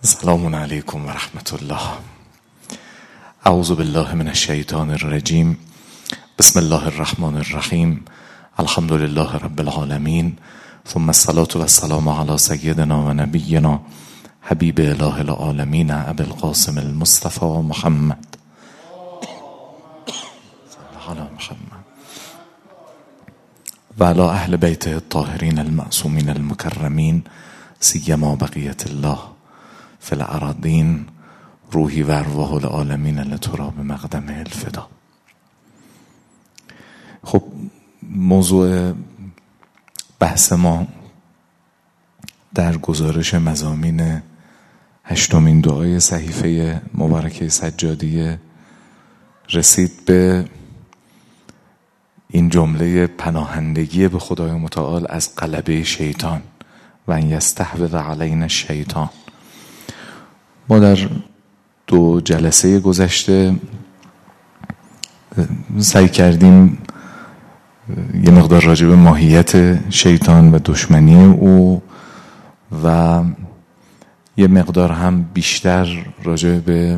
السلام علیکم و رحمت الله. اعوذ بالله من الشیطان الرجیم. بسم الله الرحمن الرحیم. الحمد لله رب العالمین، ثم الصلاة و السلام علی سیدنا و نبینا حبیب اله العالمین ابی القاسم المصطفى محمد علی محمد و علی اهل بیته الطاهرین المعصومین المکرمین، سیما بقیت الله فی الارضین، روحی و ارواح العالمین لتراب مقدمه الفدا. خب موضوع بحث ما در گزارش مضامین 8مین دعای صحیفه مبارکه سجادیه رسید به این جمله پناهندگی به خدای متعال از غلبه شیطان و ان یستحوذ علینا الشیطان. ما در 2 جلسه گذشته سعی کردیم یه مقدار راجع به ماهیت شیطان و دشمنی او و یه مقدار هم بیشتر راجع به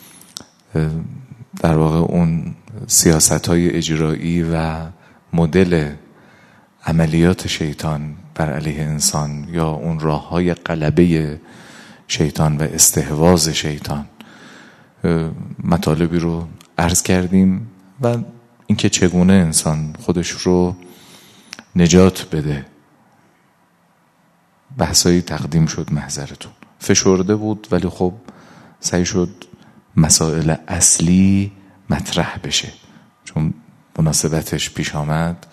در واقع اون سیاست‌های اجرایی و مدل عملیات شیطان بر علیه انسان یا اون راه‌های غلبه شیطان و استحواذ شیطان مطالبی رو عرض کردیم و اینکه چگونه انسان خودش رو نجات بده. بحثایی تقدیم شد، محضرتون فشرده بود ولی خب سعی شد مسائل اصلی مطرح بشه، چون مناسبتش پیش آمد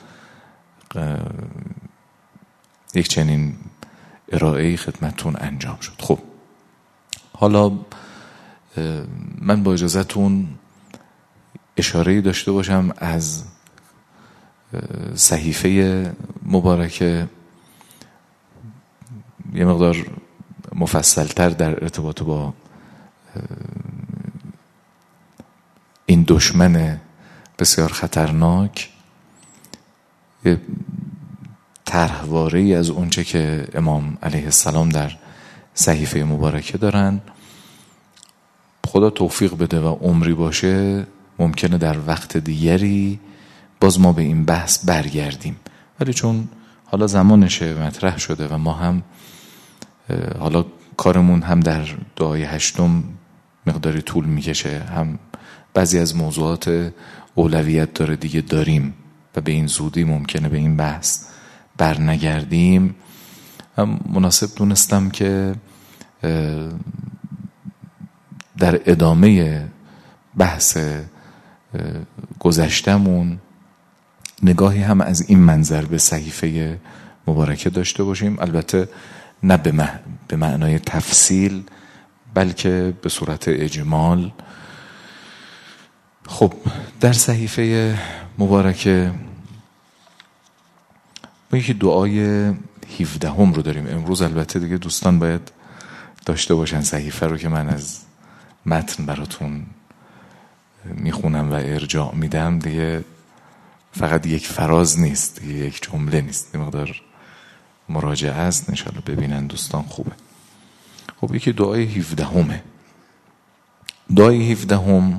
یک چنین ارائه‌ای خدمتتون انجام شد. خب حالا من با اجازهتون اشاره‌ای داشته باشم از صحیفه مبارکه، یه مقدار مفصلتر در ارتباط با این دشمن بسیار خطرناک، یه طرحواره‌ای از اونچه که امام علیه السلام در صحیفه مبارکه دارن. خدا توفیق بده و عمری باشه ممکنه در وقت دیگری باز ما به این بحث برگردیم، ولی چون حالا زمانشه مطرح شده و ما هم حالا کارمون هم در دعای 8 مقداری طول میکشه، هم بعضی از موضوعات اولویت داره دیگه داریم و به این زودی ممکنه به این بحث برنگردیم. مناسب دونستم که در ادامه بحث گذشتمون نگاهی هم از این منظر به صحیفه مبارکه داشته باشیم، البته نه به معنای تفصیل بلکه به صورت اجمال. خب در صحیفه مبارکه ما یکی دعای 17 رو داریم امروز. البته دیگه دوستان باید داشته باشن صحیفه رو که من از متن براتون میخونم و ارجاع میدم، دیگه فقط یک فراز نیست، دیگه یک جمله نیست، یه مقدار مراجعه است، انشالله ببینن دوستان خوبه. خب یکی دعای 17 دعای 17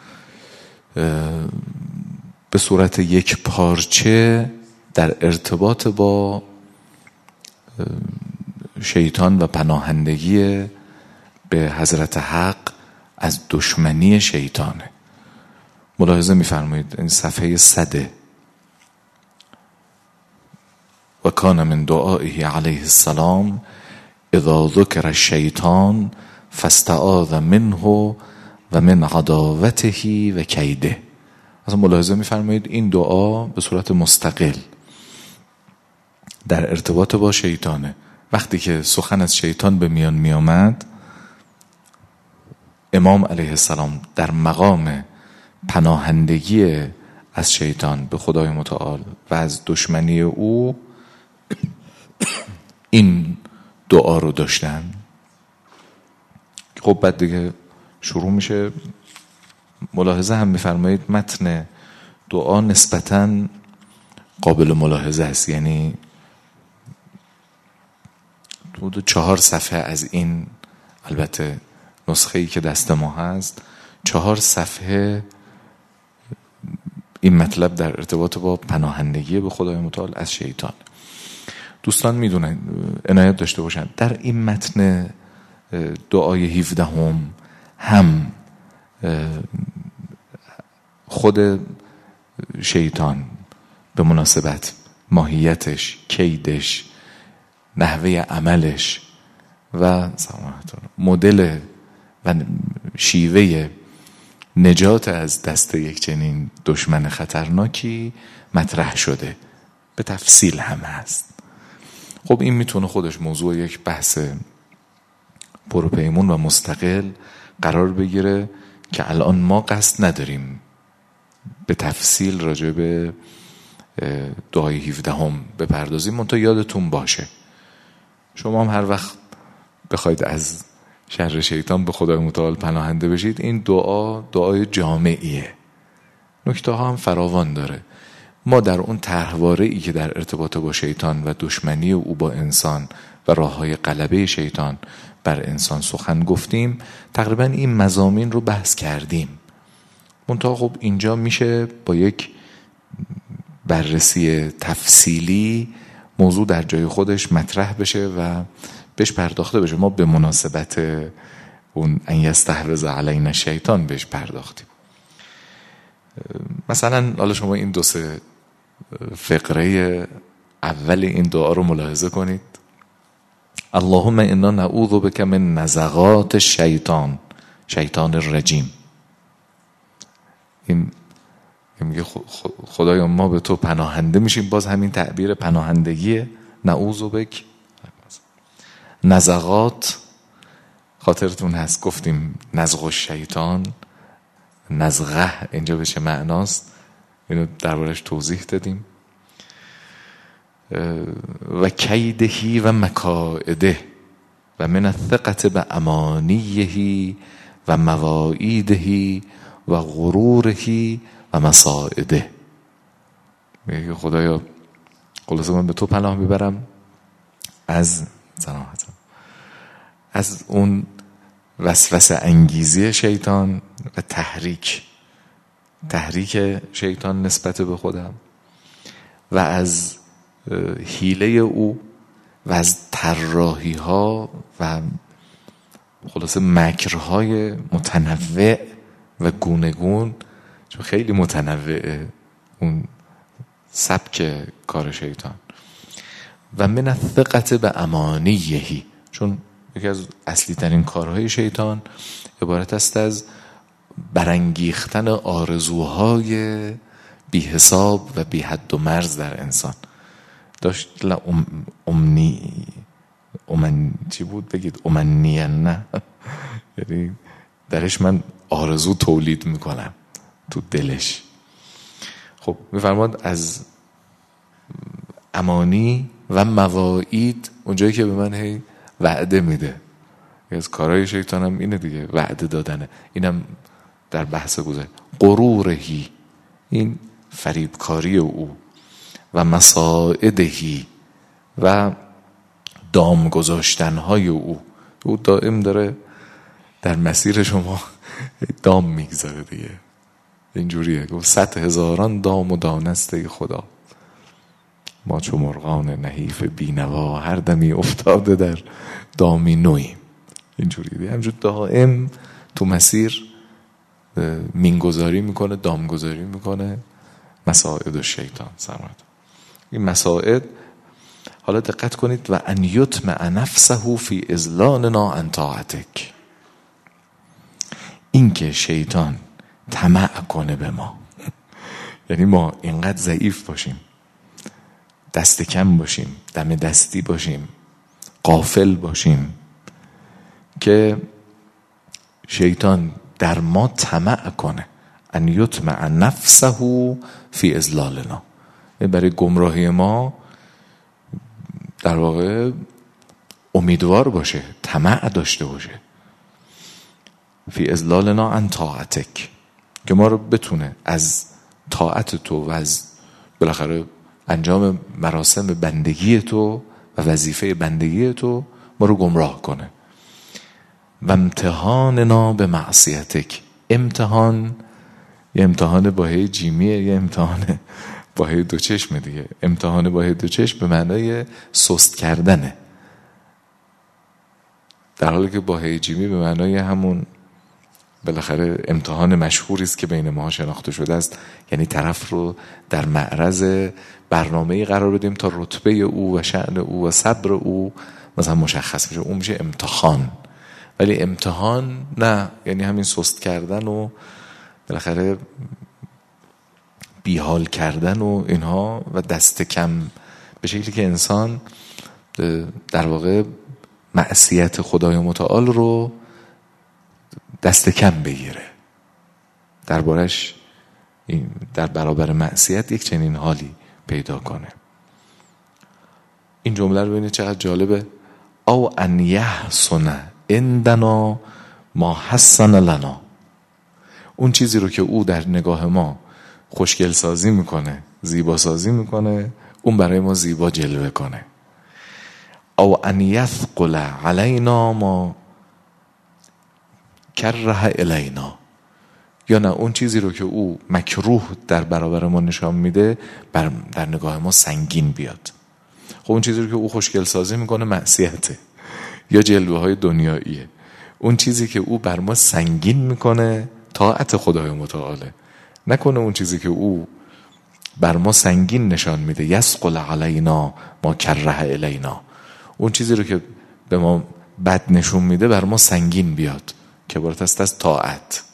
به صورت یک پارچه در ارتباط با شیطان و پناهندگی به حضرت حق از دشمنی شیطانه. ملاحظه می‌فرمایید این صفحه 100 و کان من دعائه علیه السلام اذا ذکر الشیطان فاستعاذ منه و من عداوته و کیده. اصلا ملاحظه می‌فرمایید این دعا به صورت مستقل در ارتباط با شیطانه. وقتی که سخن از شیطان به میان میامد، امام علیه السلام در مقام پناهندگی از شیطان به خدای متعال و از دشمنی او این دعا رو داشتن. خب بعد دیگه شروع میشه. ملاحظه هم میفرمایید متن دعا نسبتاً قابل ملاحظه است، یعنی 4 صفحه از این البته نسخه‌ای که دست ما هست 4 صفحه این مطلب در ارتباط با پناهندگی به خدای متعال از شیطان. دوستان میدونن، عنایت داشته باشن در این متن دعای 17 هم خود شیطان به مناسبت ماهیتش، کیدش، نحوه عملش و مدل و شیوه نجات از دست یک چنین دشمن خطرناکی مطرح شده، به تفصیل هم هست. خب این میتونه خودش موضوع یک بحث پروپیمون و مستقل قرار بگیره که الان ما قصد نداریم به تفصیل راجع به دعای 17 بپردازیم. منتها یادتون باشه شما هم هر وقت بخواید از شر شیطان به خدای متعال پناهنده بشید، این دعای جامعیه، نکته ها هم فراوان داره. ما در اون طرحواره ای که در ارتباط با شیطان و دشمنی او با انسان و راه های غلبه شیطان بر انسان سخن گفتیم، تقریبا این مضامین رو بحث کردیم. منتها خب اینجا میشه با یک بررسی تفصیلی موضوع در جای خودش مطرح بشه و بهش پرداخته بشه. ما به مناسبت اون ان یستحوذ علینا شیطان بهش پرداختیم. مثلا حالا شما این 2-3 فقره اول این دعا رو ملاحظه کنید. اللهم انا نعوذ بک من نزغات الشیطان، شیطان الرجیم. این میگه خدایا ما به تو پناهنده میشیم، باز همین تعبیر پناهندگیه، نعوذ بک. نزغات خاطرتون هست گفتیم نزغ الشیطان، نزغه اینجا به چه معناست اینو دربارش توضیح دادیم. و کیدهی و مکائده و من الثقة بامانیه و مواعیده و غروره و مصائده. میگه خدایا خلاصه من به تو پناه میبرم از اون وسوسه انگیزی شیطان و تحریک شیطان نسبت به خودم و از حیله او و از طراحی ها و خلاصه مکرهای متنوع و گونگون، چون خیلی متنوعه اون سبک کار شیطان. و من الثقة بامانیه، چون یکی از اصلی ترین کارهای شیطان عبارت است از برانگیختن آرزوهای بی حساب و بی حد و مرز در انسان. داشت چی بود بگید؟ نه یعنی درش من آرزو تولید میکنم تو دلش. خب میفرماد از امانی و مواعید، اونجایی که به من هی وعده میده. از کارهای شیطانم اینه دیگه، وعده دادنه. اینم در بحث گذشته. غرورهی، این فریبکاری او، و مساعدهی و دام گذاشتنهای او دائم داره در مسیر شما دام میگذاره دیگه. اینجوریه گفت 100,000 دام و دانسته خدا، ما چو مرغان نحیف بینوا هر دمی افتاده در دامی نویم. اینجوریه همجور دائم تو مسیر مینگذاری میکنه، دامگذاری میکنه. مساعد و شیطان سرمد. این مساعد، حالا دقت کنید، و ان یطمع نفسه فی اذلالنا عن طاعتک، این که شیطان طمع کنه به ما، یعنی ما اینقدر ضعیف باشیم، دست کم باشیم، دم دستی باشیم، غافل باشیم که شیطان در ما طمع کنه. ان یطمع نفسه فی اذلالنا، برای گمراهی ما در واقع امیدوار باشه، طمع داشته باشه. فی اذلالنا عن طاعتک، که ما رو بتونه از طاعت تو و از بالاخره انجام مراسم بندگی تو و وظیفه بندگی تو ما رو گمراه کنه. و امتحاننا به معصیتک. امتحان یه امتحان با هی جیمیه، یه امتحان با هی دو چشم دیگه. امتحان با هی دو چشم به معنای سست کردنه، در حالی که با هی جیمی به معنای همون بالاخره امتحان مشهوری است که بین ما شناخته شده است، یعنی طرف رو در معرض برنامه‌ای قرار بدیم تا رتبه او و شأن او و صبر او مثلا مشخص بشه، اون میشه امتحان. ولی امتحان نه، یعنی همین سست کردن و بالاخره بیحال کردن و اینها و دست کم، به شکلی که انسان در واقع معصیت خدای متعال رو دست کم بگیره، دربارش در برابر معصیت یک چنین حالی پیدا کنه. این جمله رو ببینید چقدر جالبه. او ان یحسن عندنا ما حسن لنا. اون چیزی رو که او در نگاه ما خوشگل سازی میکنه، زیبا سازی میکنه، اون برای ما زیبا جلوه کنه. او ان یثقل علینا ما کره الینا. یا نه، اون چیزی رو که او مکروه در برابر ما نشان میده در نگاه ما سنگین بیاد. خب اون چیزی رو که او خوشگل سازی میکنه معصیته یا جلوه های دنیاییه. اون چیزی که او بر ما سنگین میکنه طاعت خدای متعاله. نکنه اون چیزی که او بر ما سنگین نشان میده یثقل علینا ما کره الینا، اون چیزی رو که به ما بد نشون میده بر ما سنگین بیاد که عبارت است از طاعت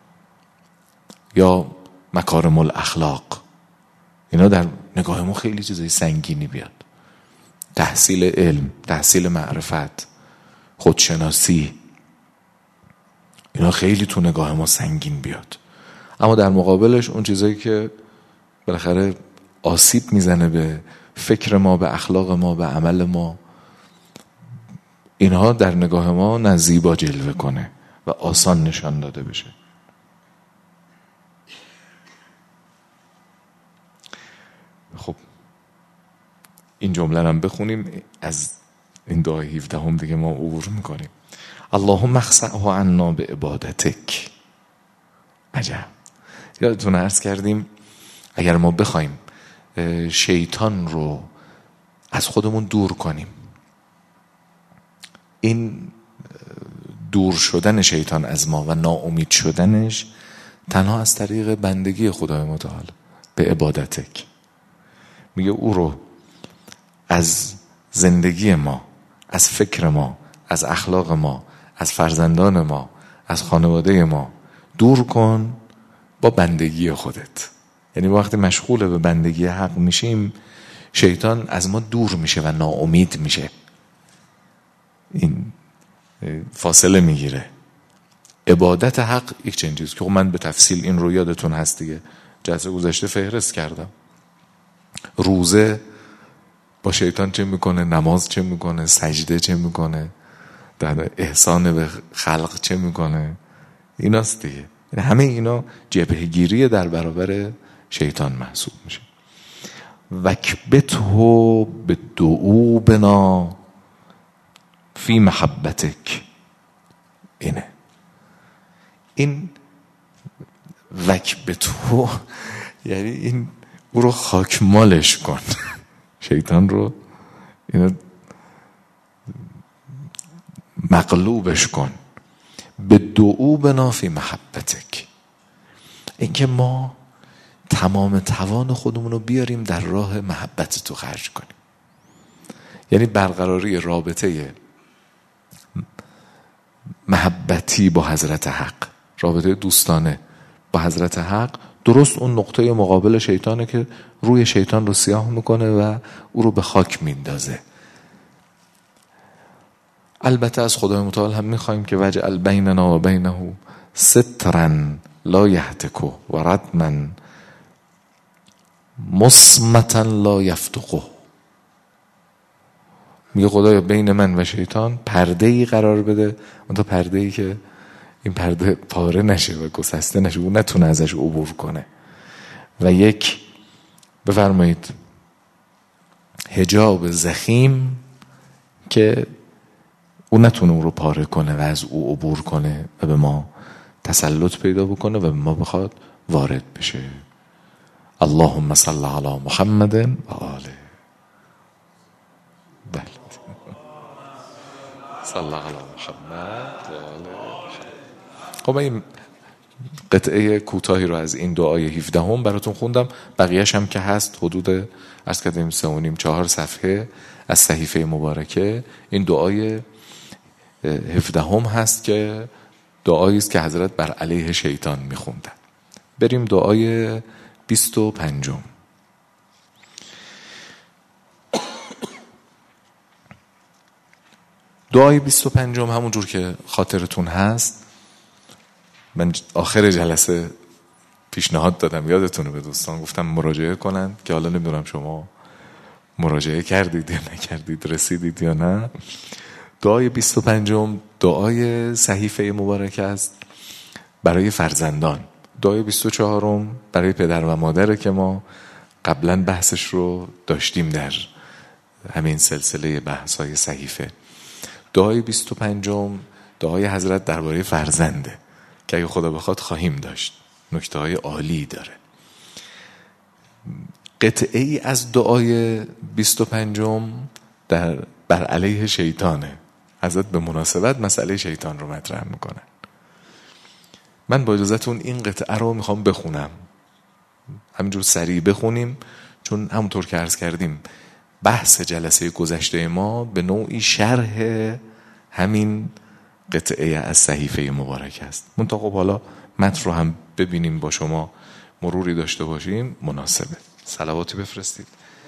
یا مکارم الاخلاق. اینا در نگاه ما خیلی چیزای سنگینی بیاد. تحصیل علم، تحصیل معرفت، خودشناسی، اینا خیلی تو نگاه ما سنگین بیاد. اما در مقابلش اون چیزایی که بالاخره آسیب میزنه به فکر ما، به اخلاق ما، به عمل ما، اینها در نگاه ما نه زیبا جلوه کنه و آسان نشان داده بشه. خب این جمله هم بخونیم، از این دعای 17 هم دیگه ما عبور میکنیم. اللهم اخسعه عنا به عبادتک. عجب. یادتون عرض کردیم اگر ما بخوایم شیطان رو از خودمون دور کنیم، این دور شدن شیطان از ما و ناامید شدنش تنها از طریق بندگی خدای متعال به عبادتک. میگه او رو از زندگی ما، از فکر ما، از اخلاق ما، از فرزندان ما، از خانواده ما دور کن با بندگی خودت. یعنی وقتی مشغول به بندگی حق میشیم، شیطان از ما دور میشه و ناامید میشه، این فاصله میگیره. عبادت حق یک چنین چیز که من به تفصیل این رو یادتون هست دیگه، جلسه گذشته فهرست کردم. روزه با شیطان چه میکنه، نماز چه میکنه، سجده چه میکنه، در احسان به خلق چه میکنه، ایناست دیگه. همه اینا جبهه‌گیری در برابر شیطان محسوب میشه. وکبته به دعوبنا فی محبتک. اینه این وکبته، یعنی این او رو خاکمالش کن شیطان رو، اینو مغلوبش کن. به دعوبنا فی محبتک، اینکه ما تمام توان خودمون رو بیاریم در راه محبت تو خرج کنیم. یعنی برقراری رابطه محبتی با حضرت حق، رابطه دوستانه با حضرت حق، درست اون نقطه مقابل شیطانه که روی شیطان رو سیاه میکنه و او رو به خاک میندازه. البته از خدای متعال هم میخوایم که وجعل بیننا و بینه سترا لا یهتکه و ردما مصمتا لا یفتقه. میگه خدایا بین من و شیطان پرده‌ای قرار بده، اون تا پرده‌ای که این پرده پاره نشه و گسسته نشه، او نتونه ازش عبور کنه، و یک بفرمایید حجاب ضخیم که اون نتونه اون رو پاره کنه و از او عبور کنه و به ما تسلط پیدا بکنه و به ما بخواد وارد بشه. اللهم صل علی محمد و آله. بله صلی الله علی محمد و آله. خب من این قطعه کوتاهی رو از این دعای 17 براتون خوندم. بقیهش هم که هست حدود از کردیم 3.5-4 صفحه از صحیفه مبارکه. این دعای 17 هست که دعایی است که حضرت بر علیه شیطان میخوندن. بریم دعای 25. دعای 25 همون جور که خاطرتون هست من آخر جلسه پیشنهاد دادم، یادتونه، به دوستان گفتم مراجعه کنن، که حالا نمیدونم شما مراجعه کردید یا نکردید، رسیدید یا نه. دعای 25 دعای صحیفه مبارک است برای فرزندان. دعای 24 برای پدر و مادر که ما قبلا بحثش رو داشتیم در همین سلسله بحث‌های صحیفه. دعای 25 دعای حضرت درباره فرزنده که اگه خدا بخواد خواهیم داشت. نکته‌های عالی داره. قطعه ای از دعای 25 بر علیه شیطانه. حضرت به مناسبت مسئله شیطان رو مطرح میکنن. من با اجازهتون این قطعه رو میخوام بخونم، همینجور سریع بخونیم، چون همونطور که عرض کردیم بحث جلسه گذشته ما به نوعی شرح همین قطعه از صحیفه مبارک است. منتها خب حالا متن رو هم ببینیم، با شما مروری داشته باشیم، مناسبه. صلواتی بفرستید.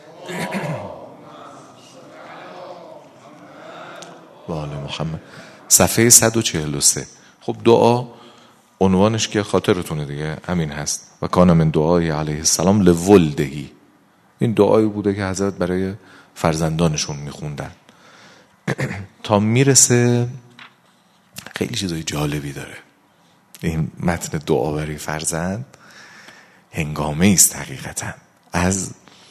و آل محمد. صفحه 143. خب دعا عنوانش که خاطرتونه دیگه همین هست. و کان من دعای علیه السلام لولدهی. این دعایی بوده که حضرت برای فرزندانشون میخوندن تا میرسه. خیلی چیزای جالبی داره این متن دعا برای فرزند. هنگامه است حقیقتا از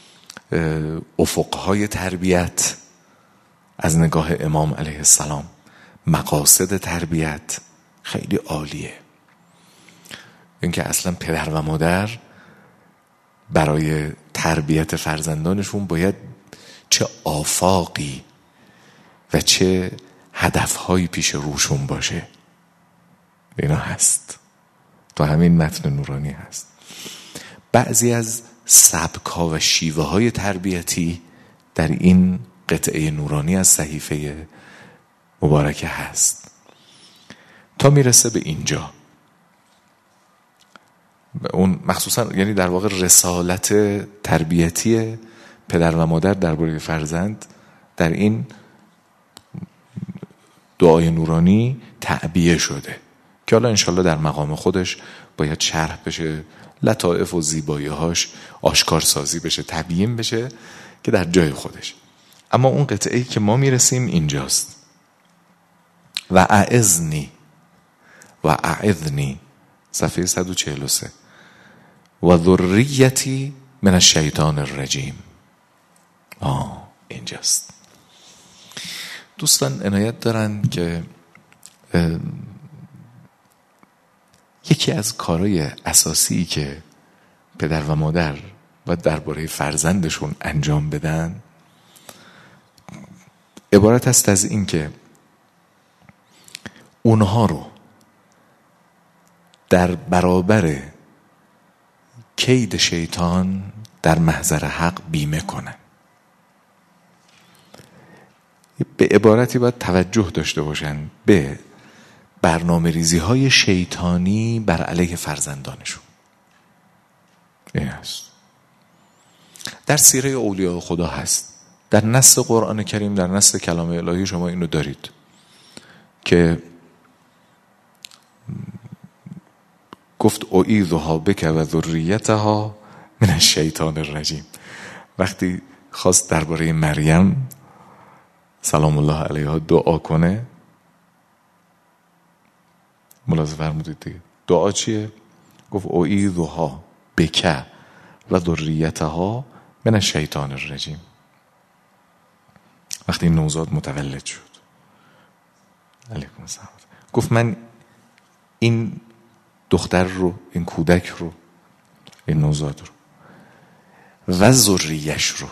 افقهای تربیت، از نگاه امام علیه السلام، مقاصد تربیت خیلی عالیه. اینکه اصلا پدر و مادر برای تربیت فرزندانشون باید چه آفاقی و چه هدفهایی پیش روشون باشه. اینا هست تو همین متن نورانی هست. بعضی از سبک‌ها و شیوه‌های تربیتی در این قطعه نورانی از صحیفه مبارکه هست تا میرسه به اینجا. اون مخصوصا یعنی در واقع رسالت تربیتی پدر و مادر درباره فرزند در این دعای نورانی تعبیه شده که حالا انشالله در مقام خودش باید شرح بشه، لطائف و زیبایی‌هاش آشکار سازی بشه، تبیین بشه که در جای خودش. اما اون قطعه‌ای که ما میرسیم اینجاست. و اعذنی و اعذنی، صفحه 143. و ذریتی من الشیطان الرجیم. اینجاست. دوستان عنایت دارن که یکی از کارهای اساسی که پدر و مادر و درباره فرزندشون انجام بدن عبارت است از این که اونها رو در برابر کید شیطان در محضر حق بیمه کنن. به عبارتی باید توجه داشته باشن به برنامه ریزی های شیطانی بر علیه فرزندانشون. این هست. در سیره اولیاء خدا هست، در نص قرآن کریم، در نص کلام الهی شما اینو دارید که گفت اعیذها بک و ذریتها من الشیطان الرجیم. وقتی خواست درباره مریم سلام الله علیها دعا کنه، ملاحظه فرمودید دیگه دعا چیه؟ گفت اعیذها بک و ذریتها من الشیطان الرجیم. وقتی نوزاد متولد شد علیکم السلام. گفت من این دختر رو، این کودک رو، این نوزاد رو و ذریه‌اش رو،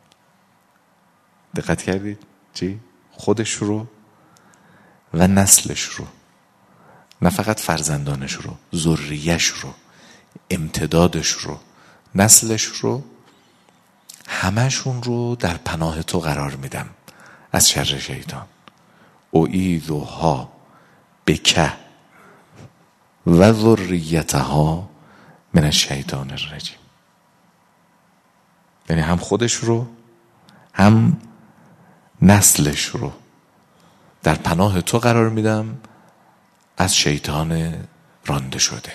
دقت کردید چی؟ خودش رو و نسلش رو، نه فقط فرزندانش رو، ذریه‌اش رو، امتدادش رو، نسلش رو، همشون رو در پناه تو قرار میدم از شر شیطان. اعیذها بک و ذریتها من الشیطان الرجیم. یعنی هم خودش رو هم نسلش رو در پناه تو قرار میدم از شیطان رانده شده.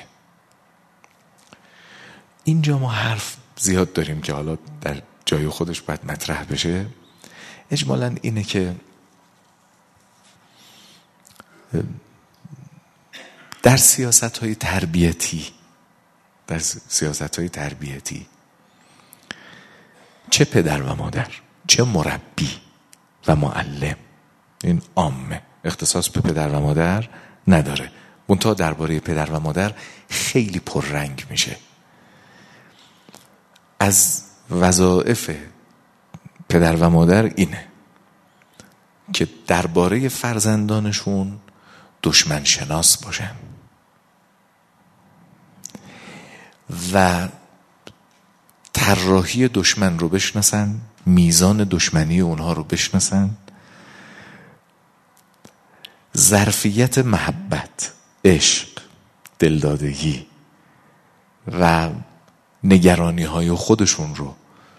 اینجا ما حرف زیاد داریم که حالا در جای خودش باید مطرح بشه. اجمالاً اینه که در سیاست‌های تربیتی چه پدر و مادر، چه مربی و معلم، این عامه، اختصاص به پدر و مادر نداره. منتها درباره پدر و مادر خیلی پررنگ میشه. از وظایف پدر و مادر اینه که درباره فرزندانشون دشمن شناس باشن و طراحی دشمن رو بشناسن، میزان دشمنی اونها رو بشناسن، ظرفیت محبت، عشق، دلدادگی و نگرانی های خودشون رو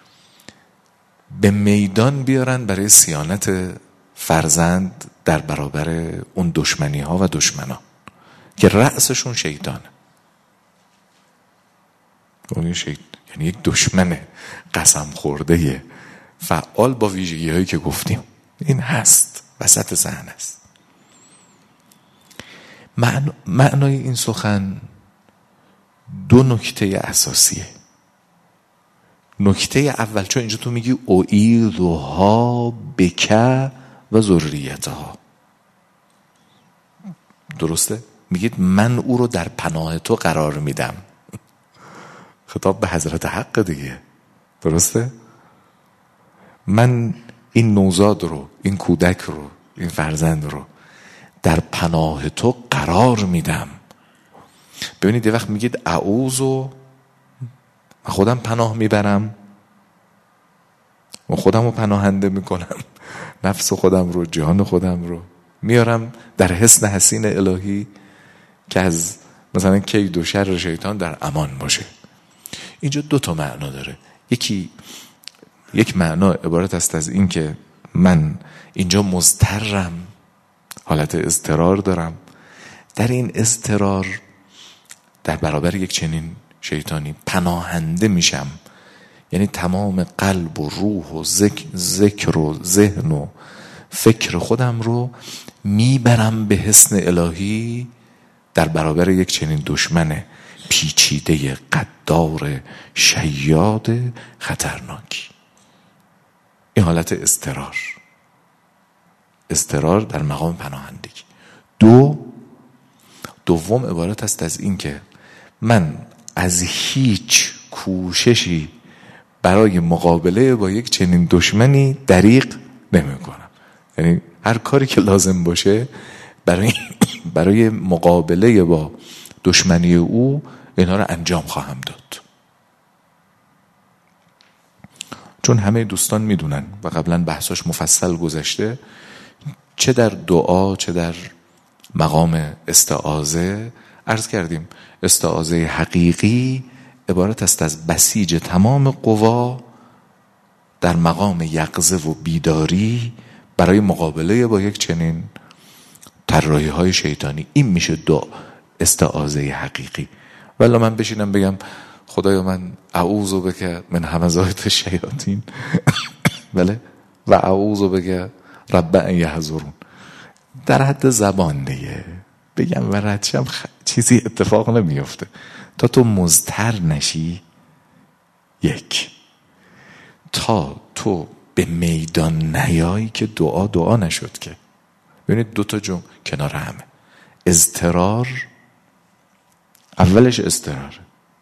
به میدان بیارن برای صیانت فرزند در برابر اون دشمنی ها و دشمنان که رأسشون شیطانه. یعنی یک دشمن قسم خورده فعال با ویژگی هایی که گفتیم. این هست، وسط ذهن است. معنای این سخن دو نکته اساسیه. نکته اول، چون اینجا تو میگی اعیذها بک و ذریتها، درسته؟ میگید من او رو در پناه تو قرار میدم. خطاب به حضرت حق دیگه، درسته؟ من این نوزاد رو، این کودک رو، این فرزند رو در پناه تو قرار میدم. ببینید یه وقت میگید اعوذ و خودم پناه میبرم و خودم رو پناهنده میکنم، نفس خودم رو، جهان خودم رو میارم در حصن حصین الهی که از مثلا کید و شر شیطان در امان باشه. اینجا دو تا معنا داره. یک معنا عبارت است از این که من اینجا مضطرم، حالت اضطرار دارم، در این اضطرار در برابر یک چنین شیطانی پناهنده میشم. یعنی تمام قلب و روح و ذکر و ذهن و فکر خودم رو میبرم به حصن الهی در برابر یک چنین دشمن پیچیده، قدار، شیاد، خطرناکی. این حالت اضطرار در مقام پناهندگی. دوم عبارت است از این که من از هیچ کوششی برای مقابله با یک چنین دشمنی دریغ نمی کنم. یعنی هر کاری که لازم باشه برای مقابله با دشمنی او اینها رو انجام خواهم داد. چون همه دوستان میدونن و قبلا بحثاش مفصل گذشته، چه در دعا چه در مقام استعاذه عرض کردیم، استعاذه حقیقی عبارت است از بسیج تمام قوا در مقام یقظه و بیداری برای مقابله با یک چنین طراحی های شیطانی. این میشه استعاذه حقیقی. ولی من بشینم بگم خدایا من اعوذ بک من همزات الشیاطین بله و اعوذ بک رب ان یحضرون، در حد زبان دیگه بگم و ردشم چیزی اتفاق نمیفته تا تو مضطر نشی. یک، تا تو به میدان نیایی که دعا نشد که. ببینید دو تا کنار همه. اضطرار، اولش اضطراره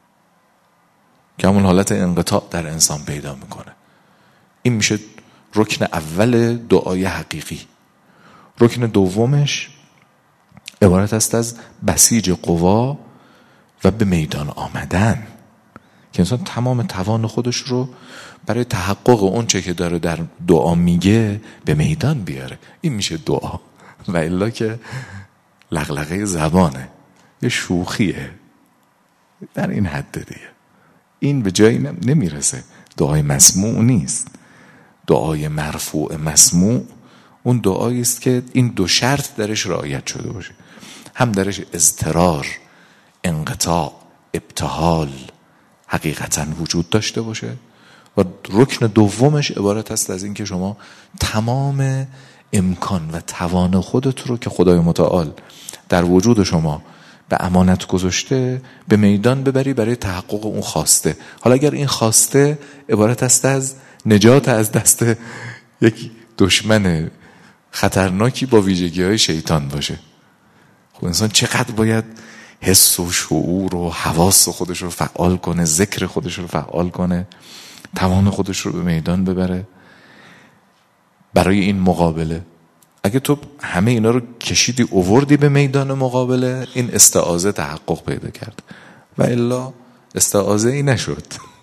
که همون حالت انقطاع در انسان پیدا میکنه. این میشه رکن اول دعای حقیقی. رکن دومش عبارت است از بسیج قوا و به میدان آمدن، که انسان تمام توان خودش رو برای تحقق اون چه که داره در دعا میگه به میدان بیاره. این میشه دعا. و الا که لغلغه زبانه، یه شوخیه در این حد دیگه. این به جایی نمیرسه. دعای مسموع نیست. دعای مرفوع مسموع اون دعایی است که این دو شرط درش رعایت شده باشه. هم درش اضطرار، انقطاع، ابتهال حقیقتا وجود داشته باشه، و رکن دومش عبارت است از این که شما تمام امکان و توان خودت رو که خدای متعال در وجود شما به امانت گذاشته به میدان ببری برای تحقق اون خواسته. حالا اگر این خواسته عبارت است از نجات از دست یک دشمن خطرناکی با ویژگی‌های شیطان باشه، خب انسان چقدر باید حس و شعور و حواس خودش رو فعال کنه، ذکر خودش رو فعال کنه، توان خودش رو به میدان ببره برای این مقابله. اگه تو همه اینا رو کشیدی اووردی به میدان مقابله، این استعاذه تحقق پیدا کرد، و الا استعاذه ای نشد.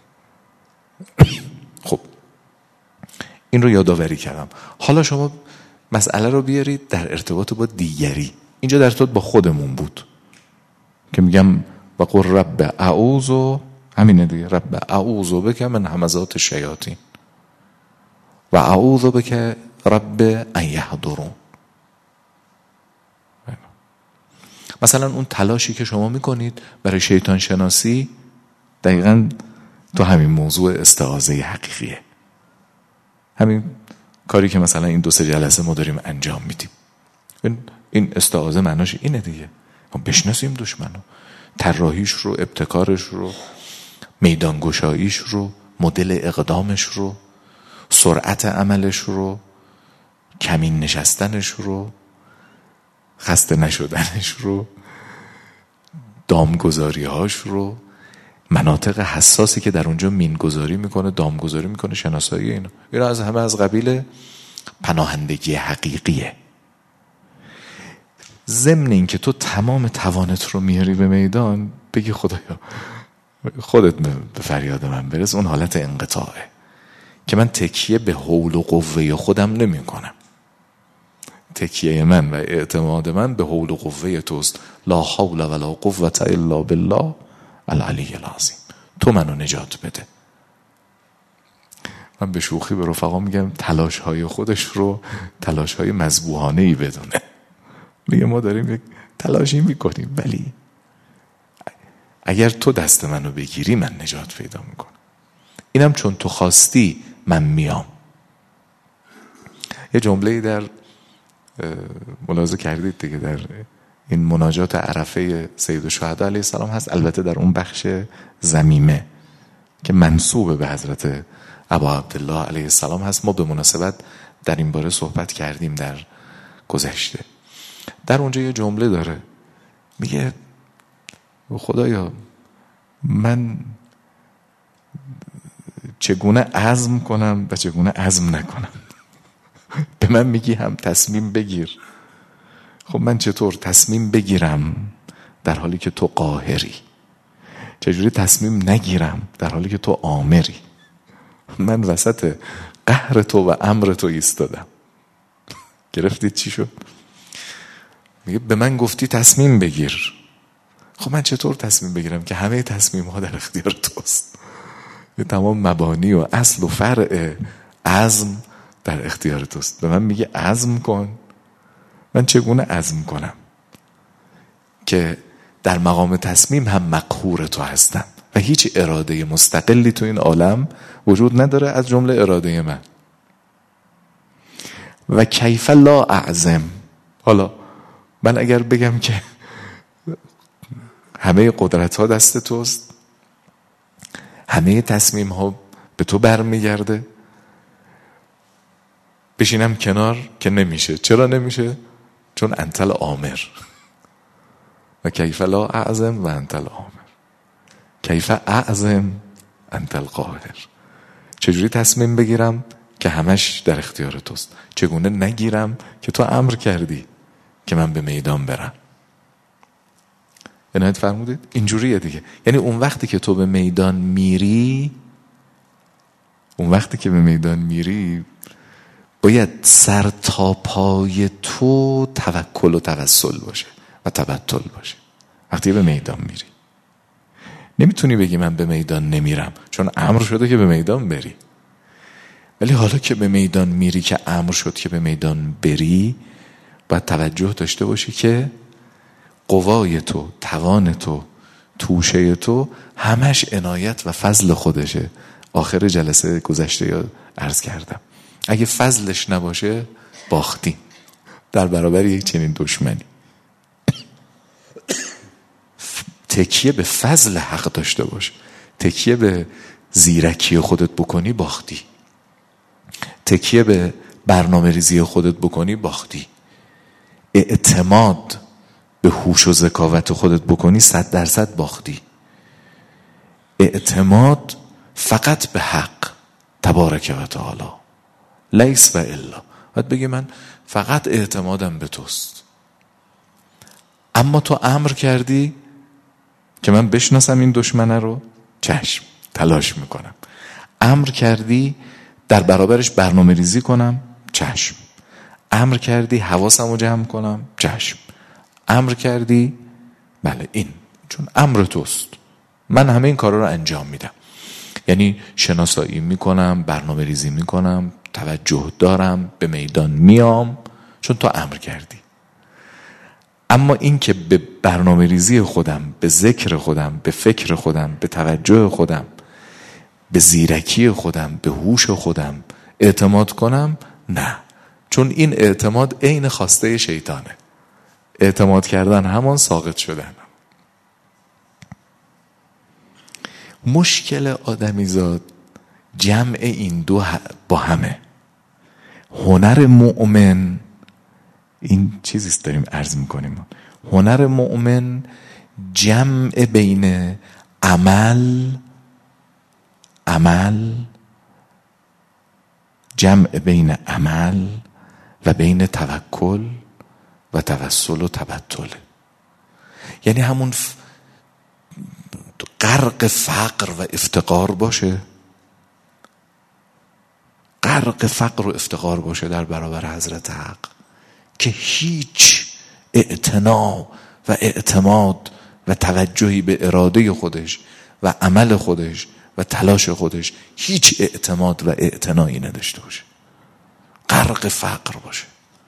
خب این رو یادآوری کردم. حالا شما مسئله رو بیارید در ارتباط با دیگری. اینجا در ارتباط با خودمون بود که میگم و قل رب اعوذ، همینه دیگه، رب اعوذ بک من همزات الشیاطین و اعوذ بک رب ان یحضرون. مثلا اون تلاشی که شما میکنید برای شیطان شناسی دقیقاً تو همین موضوع استعاذه حقیقیه. همین کاری که مثلا این 2-3 جلسه ما داریم انجام میدیم، این استعاذه معناش اینه دیگه. ما بشناسیم دشمنو، طراحیش رو، ابتکارش رو، میدان گشاییش رو، مدل اقدامش رو، سرعت عملش رو، کمین نشستنش رو، خسته نشدنش رو، دامگذاریهاش رو، مناطق حساسی که در اونجا مینگذاری میکنه، دامگذاری میکنه، شناسایی اینا از همه از قبیل پناهندگی حقیقیه. ضمن این که تو تمام توانت رو میاری به میدان، بگی خدایا خودت به فریاد من برس. اون حالت انقطاعه که من تکیه به حول و قوه خودم نمی کنم. تکیه من و اعتماد من به حول و قوه توست. لا حول ولا قوة الا بالله العلی العظیم. تو منو نجات بده. من به شوخی به رفقا میگم تلاش های خودش رو تلاش های مذبوحانه ای بدونه. میگه ما داریم یک تلاشی میکنیم، ولی اگر تو دست منو بگیری من نجات پیدا میکنم. اینم چون تو خواستی من میام. یه جمله‌ای در ملاحظه کردید دیگه، در این مناجات عرفه سید الشهدا علیه السلام هست، البته در اون بخش ضمیمه که منسوب به حضرت ابا عبدالله علیه السلام هست. ما به مناسبت در این باره صحبت کردیم در گذشته. در اونجا یه جمله داره، میگه خدایا من چگونه عزم کنم و چگونه عزم نکنم. به من میگی هم تصمیم بگیر، خب من چطور تصمیم بگیرم در حالی که تو قاهری؟ چجوری تصمیم نگیرم در حالی که تو آمری؟ من وسط قهر تو و امر تو ایستادم. گرفتید چی شد؟ میگه به من گفتی تصمیم بگیر، خب من چطور تصمیم بگیرم که همه تصمیم ها در اختیار توست؟ تمام مبانی و اصل و فرع عزم در اختیار توست. به من میگه عزم کن، من چگونه عزم کنم که در مقام تصمیم هم مقهور تو هستم و هیچ اراده مستقلی تو این عالم وجود نداره از جمله اراده من. و کیف لا اعزم. حالا من اگر بگم که همه قدرت ها دست توست، همه تصمیم ها به تو برمیگرده، بشینم کنار که نمیشه. چرا نمیشه؟ چون انت الآمر و کیف لا اعظم و انت الآمر، کیف اعظم انت القاهر. چجوری تصمیم بگیرم که همش در اختیار توست؟ چگونه نگیرم که تو امر کردی که من به میدان برم؟ عنایت فرمودید؟ اینجوریه دیگه. یعنی اون وقتی که تو به میدان میری، باید سر تا پای تو توکل و توسل باشه و تبتل باشه. وقتی به میدان میری نمیتونی بگی من به میدان نمیرم، چون امر شده که به میدان بری. ولی حالا که به میدان میری، که امر شد که به میدان بری، باید توجه داشته باشی که قوای تو، توان تو، توشه تو همش عنایت و فضل خودشه. آخر جلسه گذشته یا عرض کردم اگه فضلش نباشه باختی در برابر یک چنین دشمنی. تکیه به فضل حق داشته باش، تکیه به زیرکی خودت بکنی باختی، تکیه به برنامه ریزی خودت بکنی باختی، اعتماد به هوش و ذکاوت خودت بکنی 100% باختی. اعتماد فقط به حق تبارک و تعالی، لیس و الا. باید بگی من فقط اعتمادم به توست. اما تو امر کردی که من بشناسم این دشمنه رو، چشم، تلاش میکنم. امر کردی در برابرش برنامه ریزی کنم، چشم. امر کردی حواسم رو جمع کنم، چشم. امر کردی بله این چون امر توست من همه این کارا رو انجام میدم. یعنی شناسایی میکنم، برنامه ریزی میکنم، توجه دارم، به میدان میام چون تو امر کردی. اما این که به برنامه ریزی خودم، به ذکر خودم، به فکر خودم، به توجه خودم، به زیرکی خودم، به هوش خودم اعتماد کنم، نه. چون این اعتماد عین خواسته شیطانه. اعتماد کردن همان ساقط شدن. مشکل آدمیزاد جمع این دو با همه. هنر مؤمن این چیزیست داریم عرض میکنیم. هنر مؤمن جمع بین جمع بین عمل و بین توکل و توسل و تبتل. یعنی همون غرق فقر و افتقار باشه، غرق فقر و افتقار باشه در برابر حضرت حق، که هیچ اعتنا و اعتماد و توجهی به اراده خودش و عمل خودش و تلاش خودش هیچ اعتماد و اعتنایی نداشته باشه، غرق فقر باشه،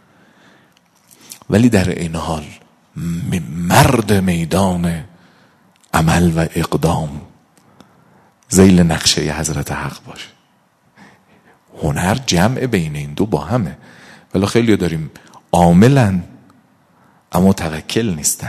ولی در این حال مرد میدان عمل و اقدام ذیل نقشه حضرت حق باشه. هنر جمع بین این دو با همه. ولی خیلی داریم عاملن اما متوکل نیستن،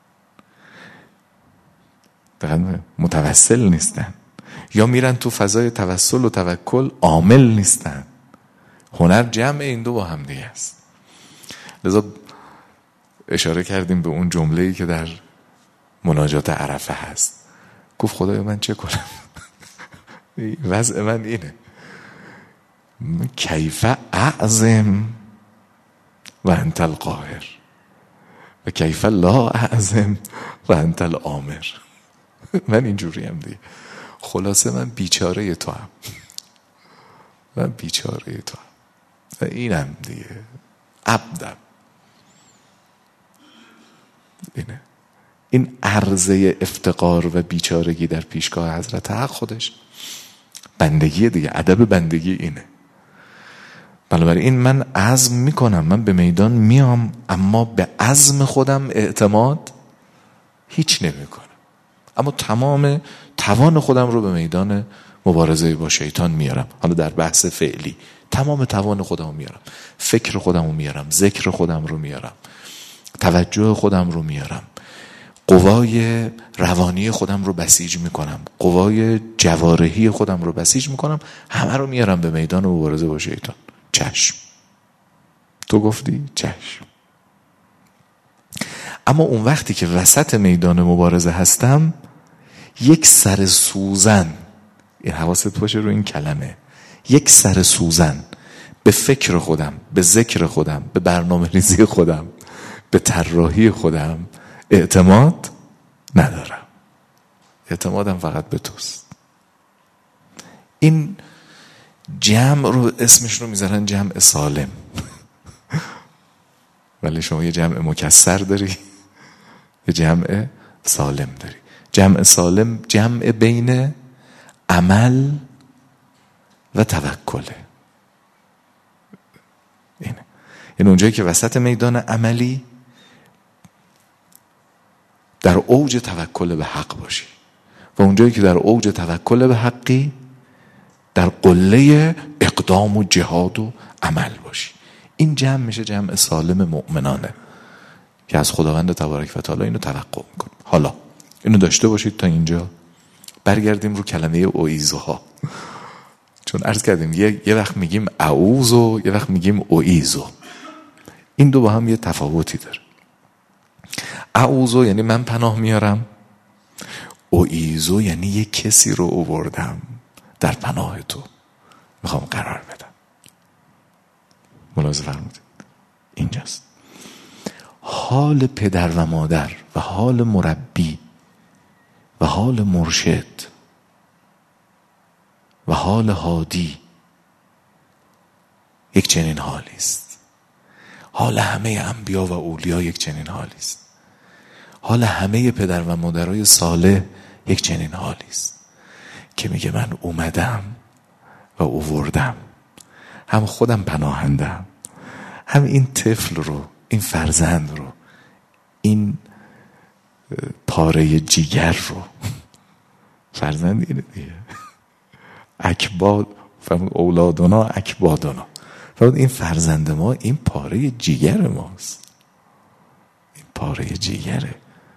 متوسل نیستن، یا میرن تو فضای توسل و توکل عامل نیستن. هنر جمع این دو با هم دیگه است. لذا اشاره کردیم به اون جمله‌ای که در مناجات عرفه هست. گفت خدای من چه کنم؟ وضع من اینه، کیف اعظم و انت القاهر و کیف لا اعظم و انت الآمر. من اینجوری هم دیگه. خلاصه من بیچاره تو هم، من بیچاره تو هم و اینم دیگه، عبدم. اینه این عرضه افتقار و بیچارگی در پیشگاه حضرت حق خودش بندگی دیگه، ادب بندگی اینه. بنابراین من عزم میکنم، من به میدان میام، اما به عزم خودم اعتماد هیچ نمیکنم، اما تمام توان خودم رو به میدان مبارزه با شیطان میارم. حالا در بحث فعلی تمام توان خودم رو میارم، فکر خودم رو میارم، ذکر خودم رو میارم، توجه خودم رو میارم، قوای روانی خودم رو بسیج میکنم، قوای جوارحی خودم رو بسیج میکنم، همه رو میارم به میدان مبارزه با شیطان. چشم، تو گفتی چشم. اما اون وقتی که وسط میدان مبارزه هستم، یک سر سوزن، این حواست باشه رو این کلمه، یک سر سوزن به فکر خودم، به ذکر خودم، به برنامه ریزی خودم، به طراحی خودم اعتماد ندارم. اعتمادم فقط به توست. این جمع رو اسمش رو میذارن جمع سالم. ولی شما یه جمع مکسر داری، یه جمع سالم داری. جمع سالم جمع بین عمل و توکله. اینه. یعنی اونجایی که وسط میدان عملی در اوج توکل به حق باشی و اونجایی که در اوج توکل به حقی در قله اقدام و جهاد و عمل باشی. این جمع میشه جمع سالم مؤمنانه که از خداوند تبارک و تعالی اینو توقع میکنه. حالا اینو داشته باشید تا اینجا. برگردیم رو کلمه اویزوها، چون عرض کردیم یه وقت میگیم اعوذ و یه وقت میگیم اویزو. این دو با هم یه تفاوتی داره. اعوذ یعنی من پناه میارم، اویزو یعنی یه کسی رو آوردم در پناه تو، میخوام قرار بدم. ملاحظه فرمودید اینجاست. حال پدر و مادر و حال مربی و حال مرشد و حال هادی یک چنین حالی است. حال همه انبیا و اولیا یک چنین حالی است. حال همه پدر و مادرای صالح یک چنین حالی است که میگه من اومدم و اووردم، هم خودم پناهندم، هم این طفل رو، این فرزند رو، این پاره جیگر رو. فرزند اینه دیگه، اکباد اولادنا اکبادنا. این فرزند ما این پاره جیگر ماست، این پاره جیگره.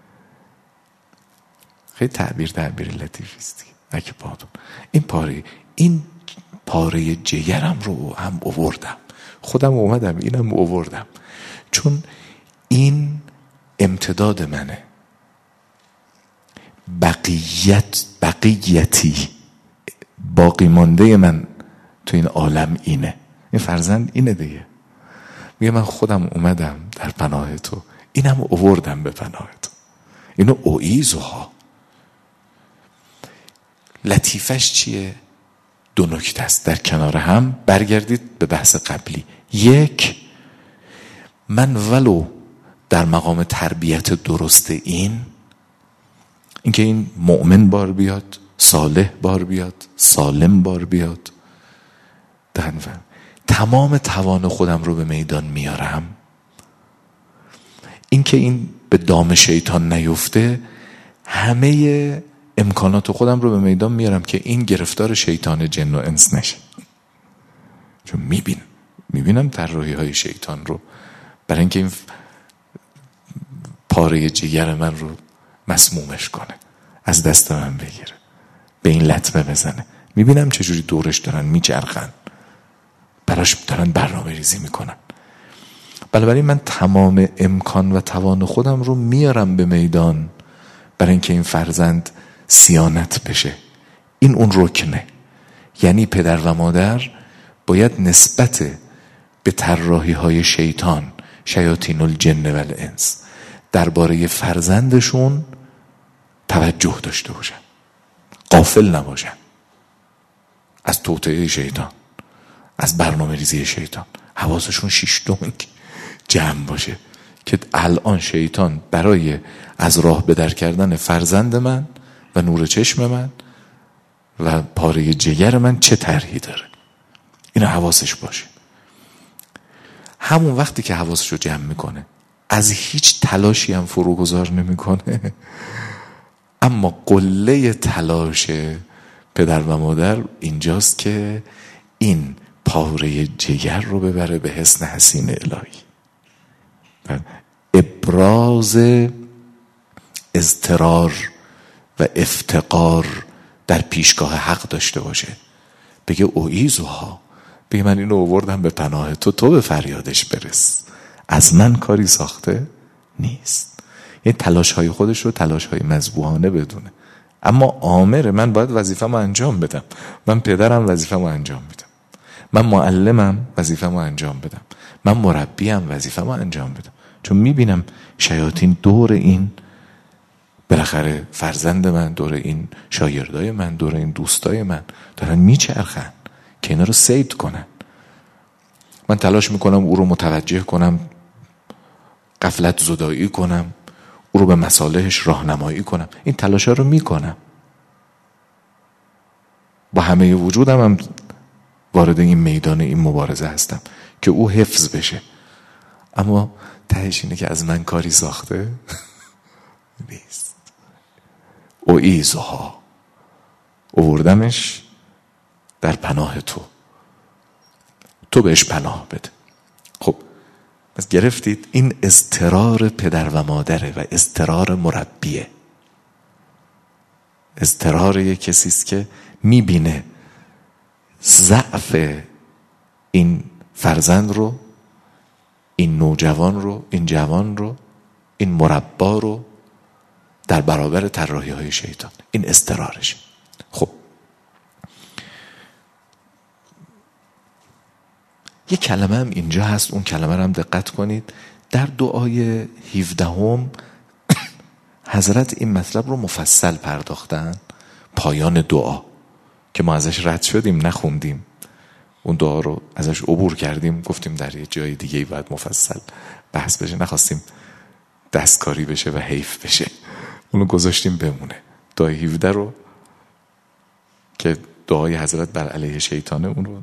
خیلی تعبیر لطیفیست. اکبادون این پاره جیگرم رو هم آوردم، خودم اومدم اینم آوردم، چون این امتداد منه. بقیتی باقی مانده من تو این عالم اینه. این فرزند اینه دیگه. میگه من خودم اومدم در پناه تو، اینم آوردم به پناه تو. اینو اویزوها. لطیفش چیه؟ دو نکته است در کنار هم. برگردید به بحث قبلی. یک، من ولو در مقام تربیت درست اینکه این مؤمن بار بیاد، صالح بار بیاد، سالم بار بیاد، تمام توان خودم رو به میدان میارم. اینکه این به دام شیطان نیفته، همه امکانات خودم رو به میدان میارم که این گرفتار شیطان جن و انس نشه. چون میبینم طراحی های شیطان رو برای اینکه این پاره جگر من رو مسمومش کنه، از دست من بگیره، به این لطمه بزنه. میبینم چجوری دورش دارن میچرخن، براش دارن برنامه ریزی میکنن. بنابراین من تمام امکان و توان خودم رو میارم به میدان برای اینکه این فرزند صیانت بشه. این اون رکنه. یعنی پدر و مادر باید نسبت به طراحی های شیاطین الجن و الانس درباره فرزندشون توجه داشته باشن، غافل نباشن از توطئه شیطان، از برنامه ریزی شیطان. حواسشون 6 دنگ جمع باشه که الان شیطان برای از راه به در کردن فرزند من و نور چشم من و پاره جگر من چه طرحی داره. این حواسش باشه. همون وقتی که حواسش رو جمع میکنه، از هیچ تلاشی هم فروگذار نمیکنه. اما قله تلاش پدر و مادر اینجاست که این پاره جگر رو ببره به حسن حسین الهی، ابراز اضطرار و افتقار در پیشگاه حق داشته باشه. بگه اویزوها، بگه من اینو آوردم به پناه تو، تو به فریادش برس، از من کاری ساخته نیست. این تلاش های خودش رو تلاش های مذبوحانه بدونه. اما آمره، من باید وظیفه‌مو انجام بدم، من پدرم وظیفه‌مو انجام میدم، من معلمم وظیفه‌مو انجام بدم، من مربیم وظیفه‌مو انجام بدم. چون میبینم شیاطین دور این بالاخره فرزند من، دور این شاگردای من، دور این دوستای من دارن میچرخن که اینا رو صید کنن. من تلاش میکنم او رو متوجه کنم، غفلت زدایی کنم، او رو به مصالحش راهنمایی کنم. این تلاشا رو میکنم، با همه وجودم هم وارد این میدان این مبارزه هستم که او حفظ بشه. اما تهش اینه که از من کاری ساخته نیست. اعیذها، آوردمش در پناه تو بهش پناه بده. خب پس گرفتید، این اضطرار پدر و مادره و اضطرار مربیه. اضطرار یک کسیست که میبینه ضعف این فرزند رو، این نوجوان رو، این جوان رو، این مربا رو در برابر طراحی های شیطان. این اضطرارش. خب یه کلمه هم اینجا هست، اون کلمه رو هم دقت کنید. در دعای 17 حضرت این مطلب رو مفصل پرداختن. پایان دعا که ما ازش رد شدیم، نخوندیم اون دعا رو، ازش عبور کردیم، گفتیم در یه جای دیگه باید مفصل بحث بشه، نخواستیم دستکاری بشه و حیف بشه، اونو گذاشتیم بمونه. دعای 17 رو که دعای حضرت بر علیه شیطانه، اون رو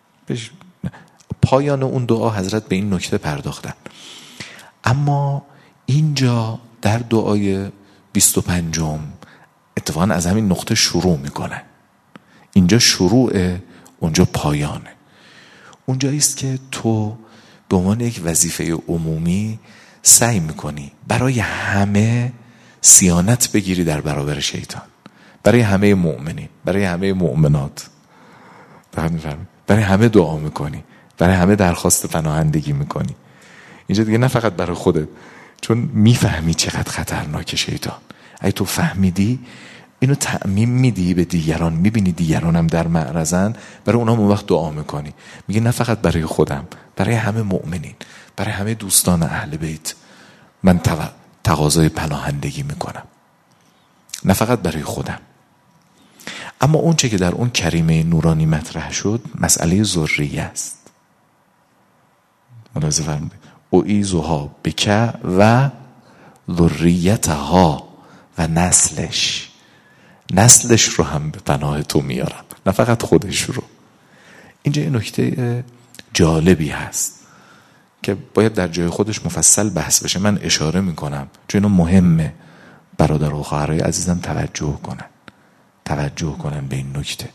پایان اون دعا حضرت به این نکته پرداختن. اما اینجا در دعای 25 اتفاقا از همین نقطه شروع میکنن. اینجا شروعه، اونجا پایانه. اونجاییست که تو به عنوان یک وظیفه عمومی سعی میکنی برای همه صیانت بگیری در برابر شیطان، برای همه مؤمنین، برای همه مؤمنات، برای همه دعا میکنی، برای همه درخواست پناهندگی میکنی. اینجا دیگه نه فقط برای خودت، چون میفهمی چقدر خطرناک شیطان. اگه تو فهمیدی اینو تعمیم میدی به دیگران، میبینی دیگران هم در معرضن، برای اونا اون وقت دعا میکنی، میگه نه فقط برای خودم، برای همه مؤمنین، برای همه دوستان اهل بیت من تقاضای پناهندگی میکنم، نه فقط برای خودم. اما اون چه که در اون کریمه نورانی مطرح شد مسئله ذریه است. ملاحظه فرمودید، اعیذها بک و ذریتها، و نسلش رو هم به پناه تو میارم، نه فقط خودش رو. اینجا این نکته جالبی هست که باید در جای خودش مفصل بحث بشه. من اشاره میکنم چون اینو مهمه برادر و خواهرای عزیزم توجه کنن به این نکته.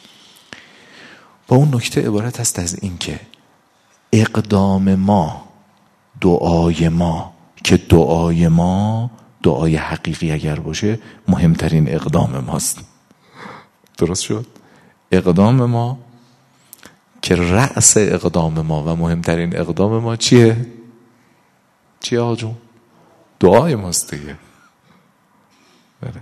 با اون نکته عبارت هست از این که اقدام ما، دعای ما، که دعای ما دعای حقیقی اگر باشه مهمترین اقدام ماست. درست شد؟ اقدام ما که رأس اقدام ما و مهمترین اقدام ما چیه آقا جون؟ دعای ماست دیگه. بله.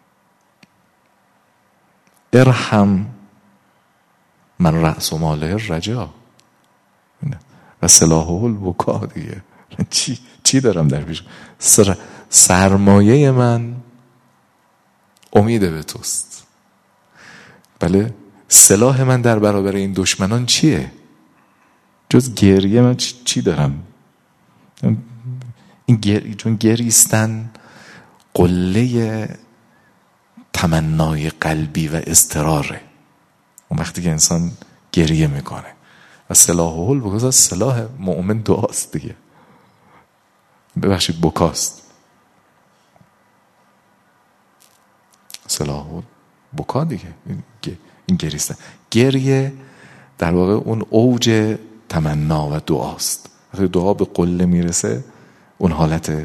ارحم من رأس ماله رجا و سلاحه البکا دیگه. چی دارم در پیش؟ سرمایه من امید به توست. بله، سلاح من در برابر این دشمنان چیه؟ جز گریه من چی دارم؟ چون گریستن قله تمنای قلبی و اضطراره. اون وقتی که انسان گریه میکنه و سلاح البکا، سلاح مؤمن دعاست دیگه، ببخشید بکاست. سلاح بکا دیگه، این گریستن. گریه در واقع اون اوج تمنا و دعاست. وقتی دعا به قله میرسه اون حالت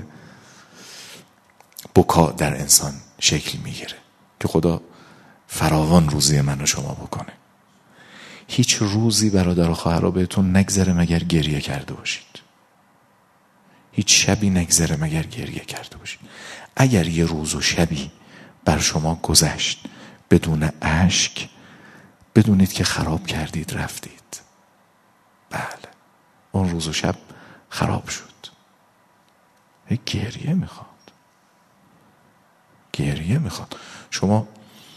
بکا در انسان شکل میگیره که خدا فراوان روزی من و شما بکنه. هیچ روزی برادر و خواهرها بهتون نگذره مگر گریه کرده باشید. هیچ شبی نگذره مگر گریه کرده باشید. اگر یه روز و شبی بر شما گذشت بدون اشک، بدونید که خراب کردید، رفتید. بله، اون روز و شب خراب شد. گریه میخواد، گریه میخواد. شما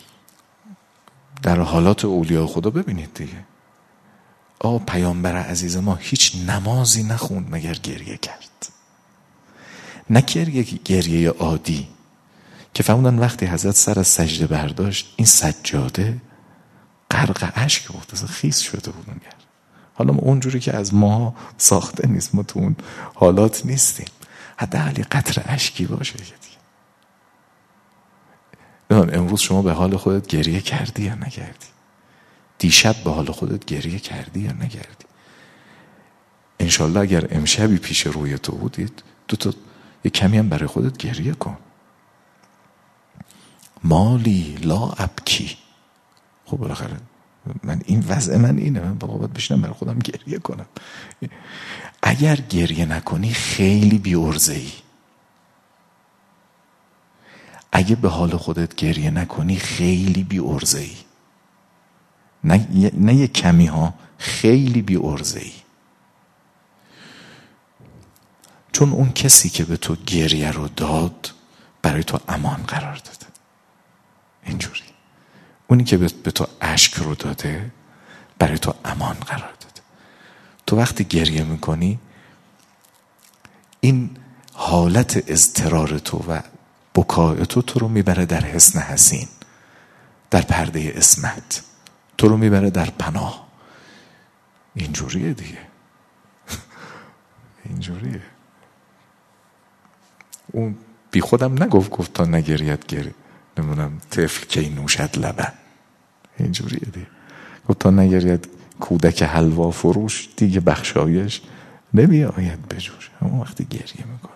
در حالات اولیاء خدا ببینید دیگه. پیامبر عزیز ما هیچ نمازی نخوند مگر گریه کرد. نه گریه عادی که فرمودن وقتی حضرت سر از سجده برداشت این سجاده غرق اشک بود، اصلا خیس شده بود اون. حالا ما اونجوری که از ما ساخته نیست، ما تو اون حالات نیستیم، حداقل قطره اشکی باشه دیگه. امروز شما به حال خودت گریه کردی یا نکردی؟ دیشب به حال خودت گریه کردی یا نکردی؟ انشالله اگر امشبی پیش روی تو بودید یه کمی هم برای خودت گریه کن. مالی لا ابکی. خب بالاخره من این وضع من اینه، من باید بشینم برای خودم گریه کنم. اگر گریه نکنی خیلی بی‌عرضه‌ای. اگه به حال خودت گریه نکنی خیلی بی‌عرضه‌ای. نه یه کمی ها، خیلی بی‌عرضه‌ای. چون اون کسی که به تو گریه رو داد برای تو امان قرار داده. اینجوری اونی که به تو اشک رو داده برای تو امان قرار داده. تو وقتی گریه میکنی این حالت اضطرار تو و بکای تو رو میبره در حصن حصین، در پرده عصمت، تو رو میبره در پناه. اینجوریه دیگه. اینجوریه. اون بی خودم گفت تا نگریت گری، نمونم طفل کی نوشد لبن. اینجوریه دیگه. گفت تا نگریت کودک حلوا فروش، دیگه بخشایش نمی آید بجوش. اما وقتی گریه میکنه.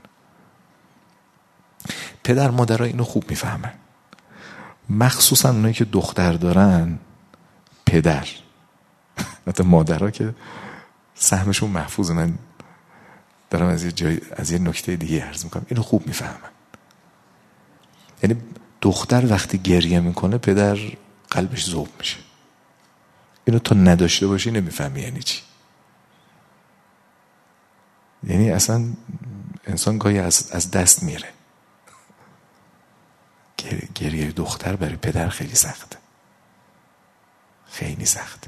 پدر مادرها اینو خوب میفهمن، مخصوصا اونایی که دختر دارن. پدر مثلا مادرها که سهمشون محفوظه. من دارم از یه نکته دیگه عرض میکنم، اینو خوب میفهمن. یعنی دختر وقتی گریه میکنه پدر قلبش ذوب میشه. اینو تا نداشته باشی نمیفهمی یعنی چی. یعنی اصلا انسان گاهی از دست میره. گریه دختر برای پدر خیلی سخته، خیلی سخته.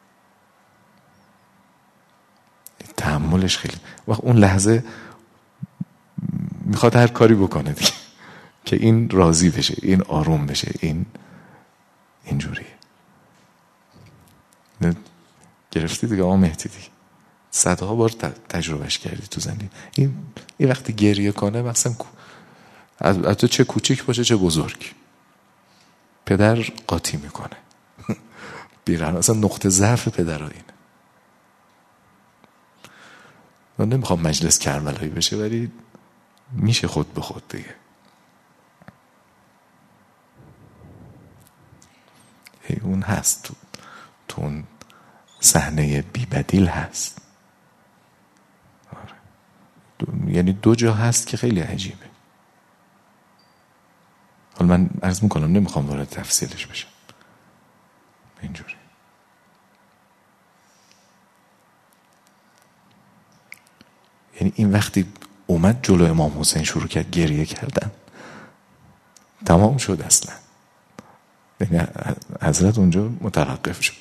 تحملش خیلی وقت اون لحظه میخواد هر کاری بکنه دیگه که این راضی بشه، این آروم بشه، این اینجوریه. گرفتی دیگه آقا مهدی دیگه، صدها بار تجربهش کردی تو زندگی. این وقتی گریه کنه مثلا از تو چه کوچیک باشه چه بزرگ، پدر قاطی میکنه. بیرحم. اصلا نقطه ضعف پدر اینه. من نمیخوام مجلس کربلایی بشه ولی میشه خود به خود دیگه. اون هست تو اون صحنه بی‌بدیل هست. یعنی دو جا هست که خیلی عجیبه. حالا من عرض میکنم نمیخوام وارد تفصیلش بشم. اینجوری یعنی این وقتی اومد جلو امام حسین شروع کرد گریه کردن، تمام شد اصلا. یعنی حضرت اونجا متوقف شد.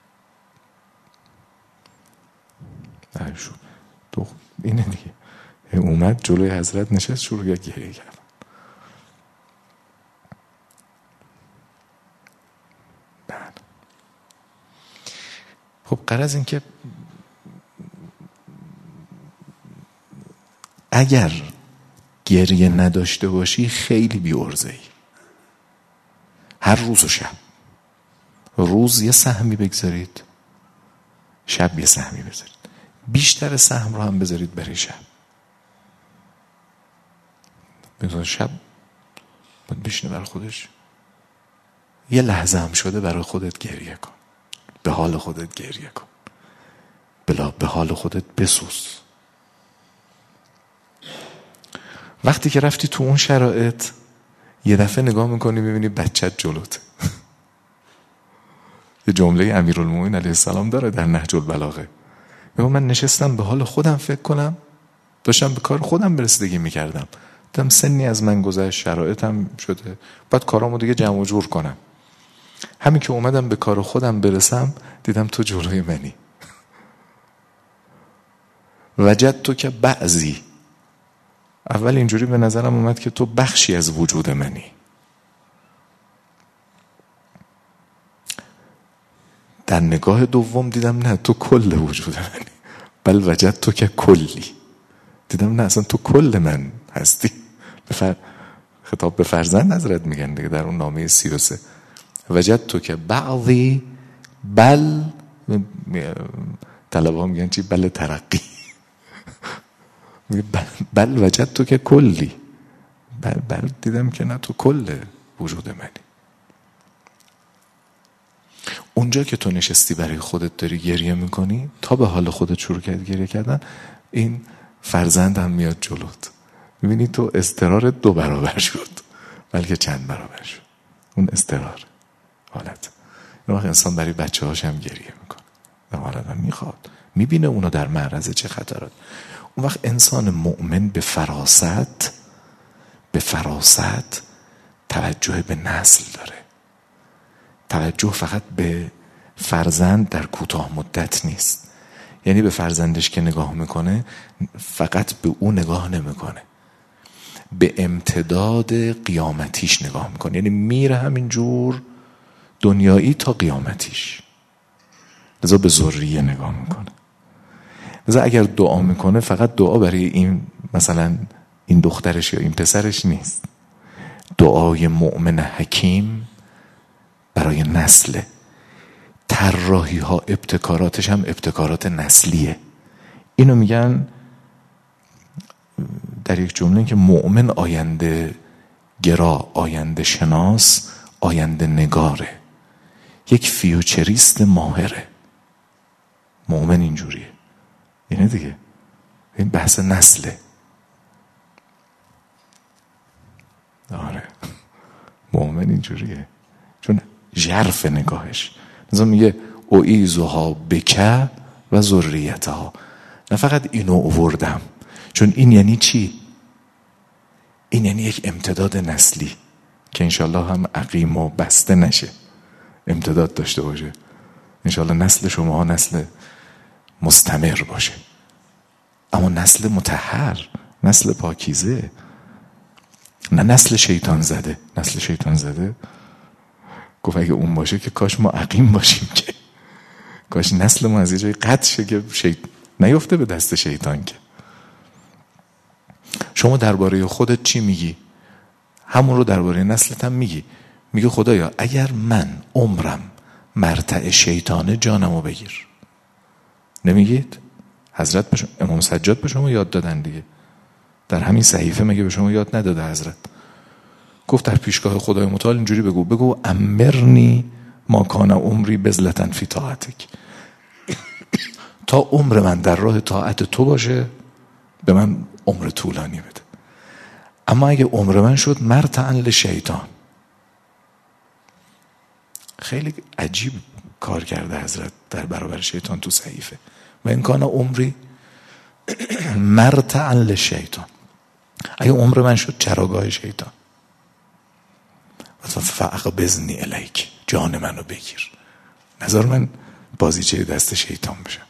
تو اینه دیگه. اومد جلوی حضرت نشست شروع کرد گریه کردن. خب غرض این که اگر گریه نداشته باشی خیلی بی‌عرضه‌ای. هر روز و شب، روز یه سهمی بگذارید، شب یه سهمی بذارید، بیشتر سهم رو هم بذارید برای شب. مثلا شب باید بشینه برای خودش، یه لحظه هم شده برای خودت گریه کن، به حال خودت گریه کن، به حال خودت بسوز. وقتی که رفتی تو اون شرایط یه دفعه نگاه میکنی میبینی بچت جلوت. یه جمله امیرالمومنین علیه السلام داره در نهج البلاغه، میگه من نشستم به حال خودم فکر کنم، داشتم به کار خودم رسیدگی میکردم، دیدم سنی از من گذشت، شرایطم شده، بعد کارامو دیگه جمع و جور کنم. همین که اومدم به کار خودم برسم دیدم تو جلوی منی. وجد تو که بعضی، اول اینجوری به نظرم اومد که تو بخشی از وجود منی، در نگاه دوم دیدم نه تو کل وجود منی. بل وجد تو که کلی، دیدم نه اصلا تو کل من هستی. خطاب به فرزند حضرت میگن دیگه در اون نامه 33. وجد تو که بعضی، بل طلبه ها میگن چی؟ بل ترقی. بل وجد تو که کلی، بل دیدم که نه تو کل وجود منی. اونجا که تو نشستی برای خودت داری گریه میکنی، تا به حال خودت شروع کرد گریه کردن، این فرزند هم میاد جلوت، میبینی تو اضطرار 2 برابر شد، بلکه چند برابر شد اون اضطرار حالت. اون وقت انسان برای بچه هاش هم گریه میکنه، حالت هم میخواد، میبینه اونا در معرض چه خطرات. اون وقت انسان مؤمن به فراست توجه به نسل داره. توجه فقط به فرزند در کوتاه مدت نیست، یعنی به فرزندش که نگاه میکنه فقط به اون نگاه نمیکنه، به امتداد قیامتیش نگاه میکنه، یعنی میره همینجور دنیایی تا قیامتیش، لذا به ذریه نگاه میکنه. لذا اگر دعا میکنه فقط دعا برای این مثلا این دخترش یا این پسرش نیست، دعای مؤمن حکیم برای نسل. طراحی ها ابتکاراتش هم ابتکارات نسلیه. اینو میگن در یک جمله که مؤمن آینده گرا، آینده شناس، آینده نگاره، یک فیوچریست ماهره. مؤمن اینجوریه، اینه دیگه، این بحث نسله. آره مؤمن اینجوریه، چون ژرف نگاهش. مثلا میگه اعیذها بک و ذریتها، نه فقط اینو آوردم، چون این یعنی چی؟ این یعنی یک امتداد نسلی که انشالله هم عقیم و بسته نشه، امتداد داشته باشه. انشالله نسل شما ها نسل مستمر باشه، اما نسل مطهر، نسل پاکیزه، نه نسل شیطان زده. نسل شیطان زده گفت اگه اون باشه که کاش ما عقیم باشیم، که کاش نسل ما از یه جای قطع شه که نیفته به دست شیطان. که شما درباره خودت چی میگی؟ همون رو درباره نسلت هم میگی. میگه خدایا اگر من عمرم مرتع شیطانه جانمو بگیر. نمیگید؟ حضرت امام سجاد به شما یاد دادن دیگه، در همین صحیفه مگه به شما یاد نداده حضرت؟ گفت در پیشگاه خدای متعال اینجوری بگو امرنی ما کان عمری بذلة فی طاعتک، تا عمر من در راه طاعت تو باشه به من عمر طولانی بده. اما اگه عمر من شد مرتعا لشیطان. خیلی عجیب کار کرده حضرت در برابر شیطان تو صحیفه. و این کان عمری مرتعا لشیطان، اگه عمر من شد چراگاه شیطان. فاقبضنی الیک، جان منو بگیر، نظر من بازیچه دست شیطان بشم.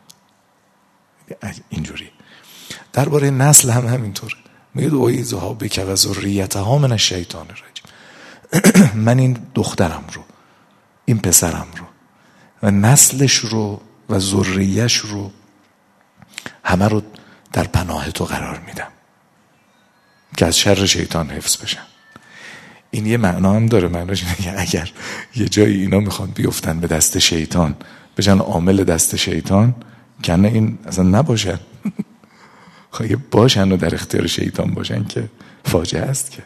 اینجوری درباره نسل هم همینطوره. میگه اعیذها بک و ذریتها من الشیطان الرجیم. من این دخترم رو، این پسرم رو و نسلش رو و ذریه‌اش رو همه رو در پناه تو قرار میدم که از شر شیطان حفظ بشن. این یه معنا هم داره، معناش اینه که اگر یه جایی اینا میخوان بیفتن به دست شیطان، بشن عامل دست شیطان، کنه این اصلا نباشن. خواهی باشن و در اختیار شیطان باشن که فاجعه است. که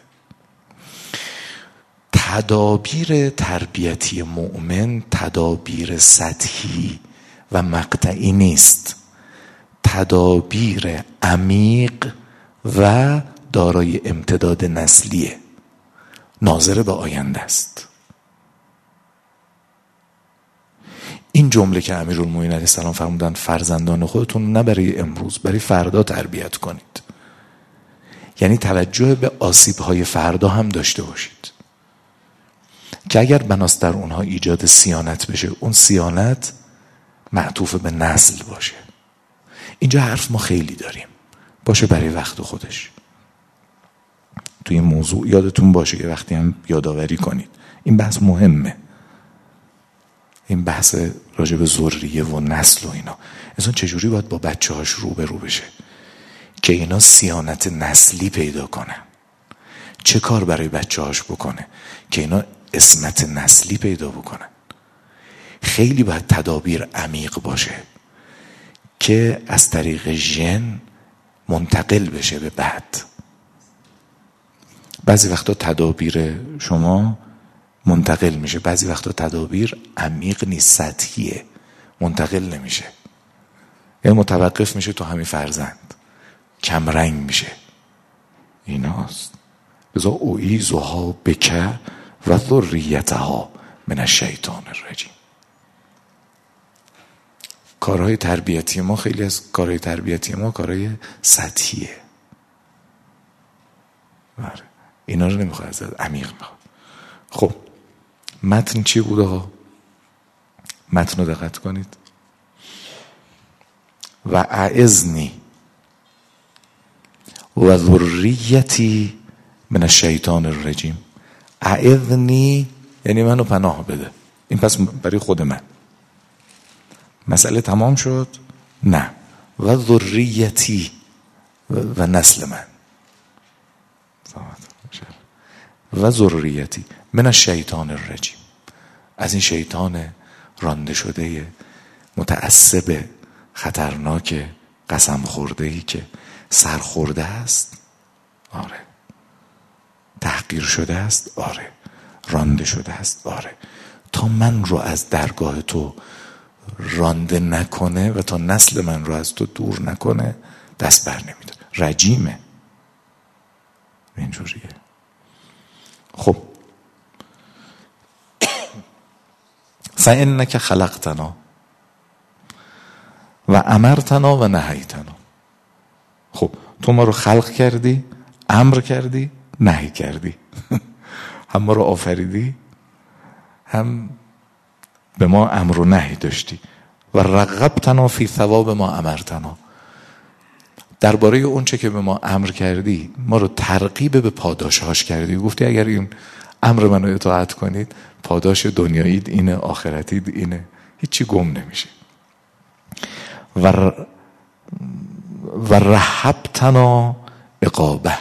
تدابیر تربیتی مؤمن تدابیر سطحی و مقطعی نیست، تدابیر عمیق و دارای امتداد نسلیه، ناظر به آینده است. این جمله که امیرالمومنین علیه السلام فرمودن فرزندان خودتون نه برای امروز، برای فردا تربیت کنید. یعنی توجه به آسیب‌های فردا هم داشته باشید که اگر بناست در اونها ایجاد صیانت بشه، اون صیانت معطوف به نسل باشه. اینجا حرف ما خیلی داریم، باشه برای وقت خودش. تو این موضوع یادتون باشه که وقتی هم یادآوری کنید این بحث مهمه، این بحث راجع به ذریه و نسل و اینا. انسان چجوری باید با بچه‌هاش روبرو بشه که اینا صیانت نسلی پیدا کنن، چه کار برای بچه‌هاش بکنه که اینا عصمت نسلی پیدا بکنن. خیلی باید تدابیر عمیق باشه که از طریق ژن منتقل بشه به بعد. بعضی وقتا تدابیر شما منتقل میشه، بعضی وقتا تدابیر عمیق نیست، سطحیه، منتقل نمیشه، یعنی متوقف میشه تو همین فرزند، کمرنگ میشه. ایناست بذار اعیذها بک و ذریتها من الشیطان الرجیم. کارهای تربیتی ما، خیلی از کارهای تربیتی ما کارهای سطحیه. اینا رو نمیخواد از عمیق میخواد. خب متن چی بود آقا؟ متن رو دقت کنید. و اعذنی و ذریتی من الشیطان الرجیم. اعذنی یعنی منو پناه بده. این پس برای خود من. مسئله تمام شد؟ نه. و ذریتی و نسل من، و ذریتی من الشیطان الرجیم، از این شیطان رانده شده متعصب خطرناک قسم خورده‌ای که سرخورده است، آره، تحقیر شده است، آره، رانده شده است، آره، تا من رو از درگاه تو رانده نکنه و تا نسل من رو از تو دور نکنه دست بر نمیداره. رجیمه، اینجوریه. خب فإنک خلقتنا و امرتنا و نهیتنا. خب تو ما رو خلق کردی، امر کردی، نهی کردی. هم ما رو آفریدی، هم به ما امر و نهی داشتی. و رغبتنا فی ثواب ما امرتنا، درباره اون چه که به ما امر کردی ما رو ترغیب به پاداشهاش کردی. گفتی اگر این امر منو اطاعت کنید پاداش دنیایید اینه، آخرتید اینه، هیچی گم نمیشه. و رهبتنا عقابه،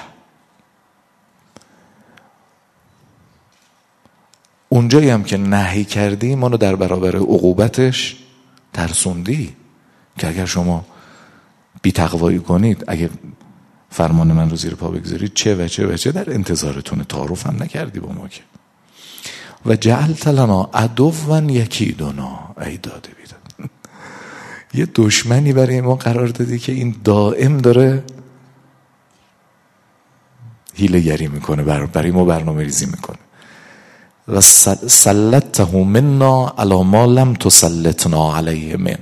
اونجایی هم که نهی کردی ما رو در برابر عقوبتش ترسوندی که اگر شما بی تقوایی کنید، اگه فرمان من رو زیر پا بگذارید چه و چه و چه در انتظارتونه. تعارف هم نکردی با ما که. و جعلت لنا عدوا یکیدنا، ای داده بیداد، یه دشمنی برای ما قرار دادی که این دائم داره حیله گری میکنه، برای ما برنامه ریزی میکنه. و سلطته منا علی ما لم تسلطنا علیه من،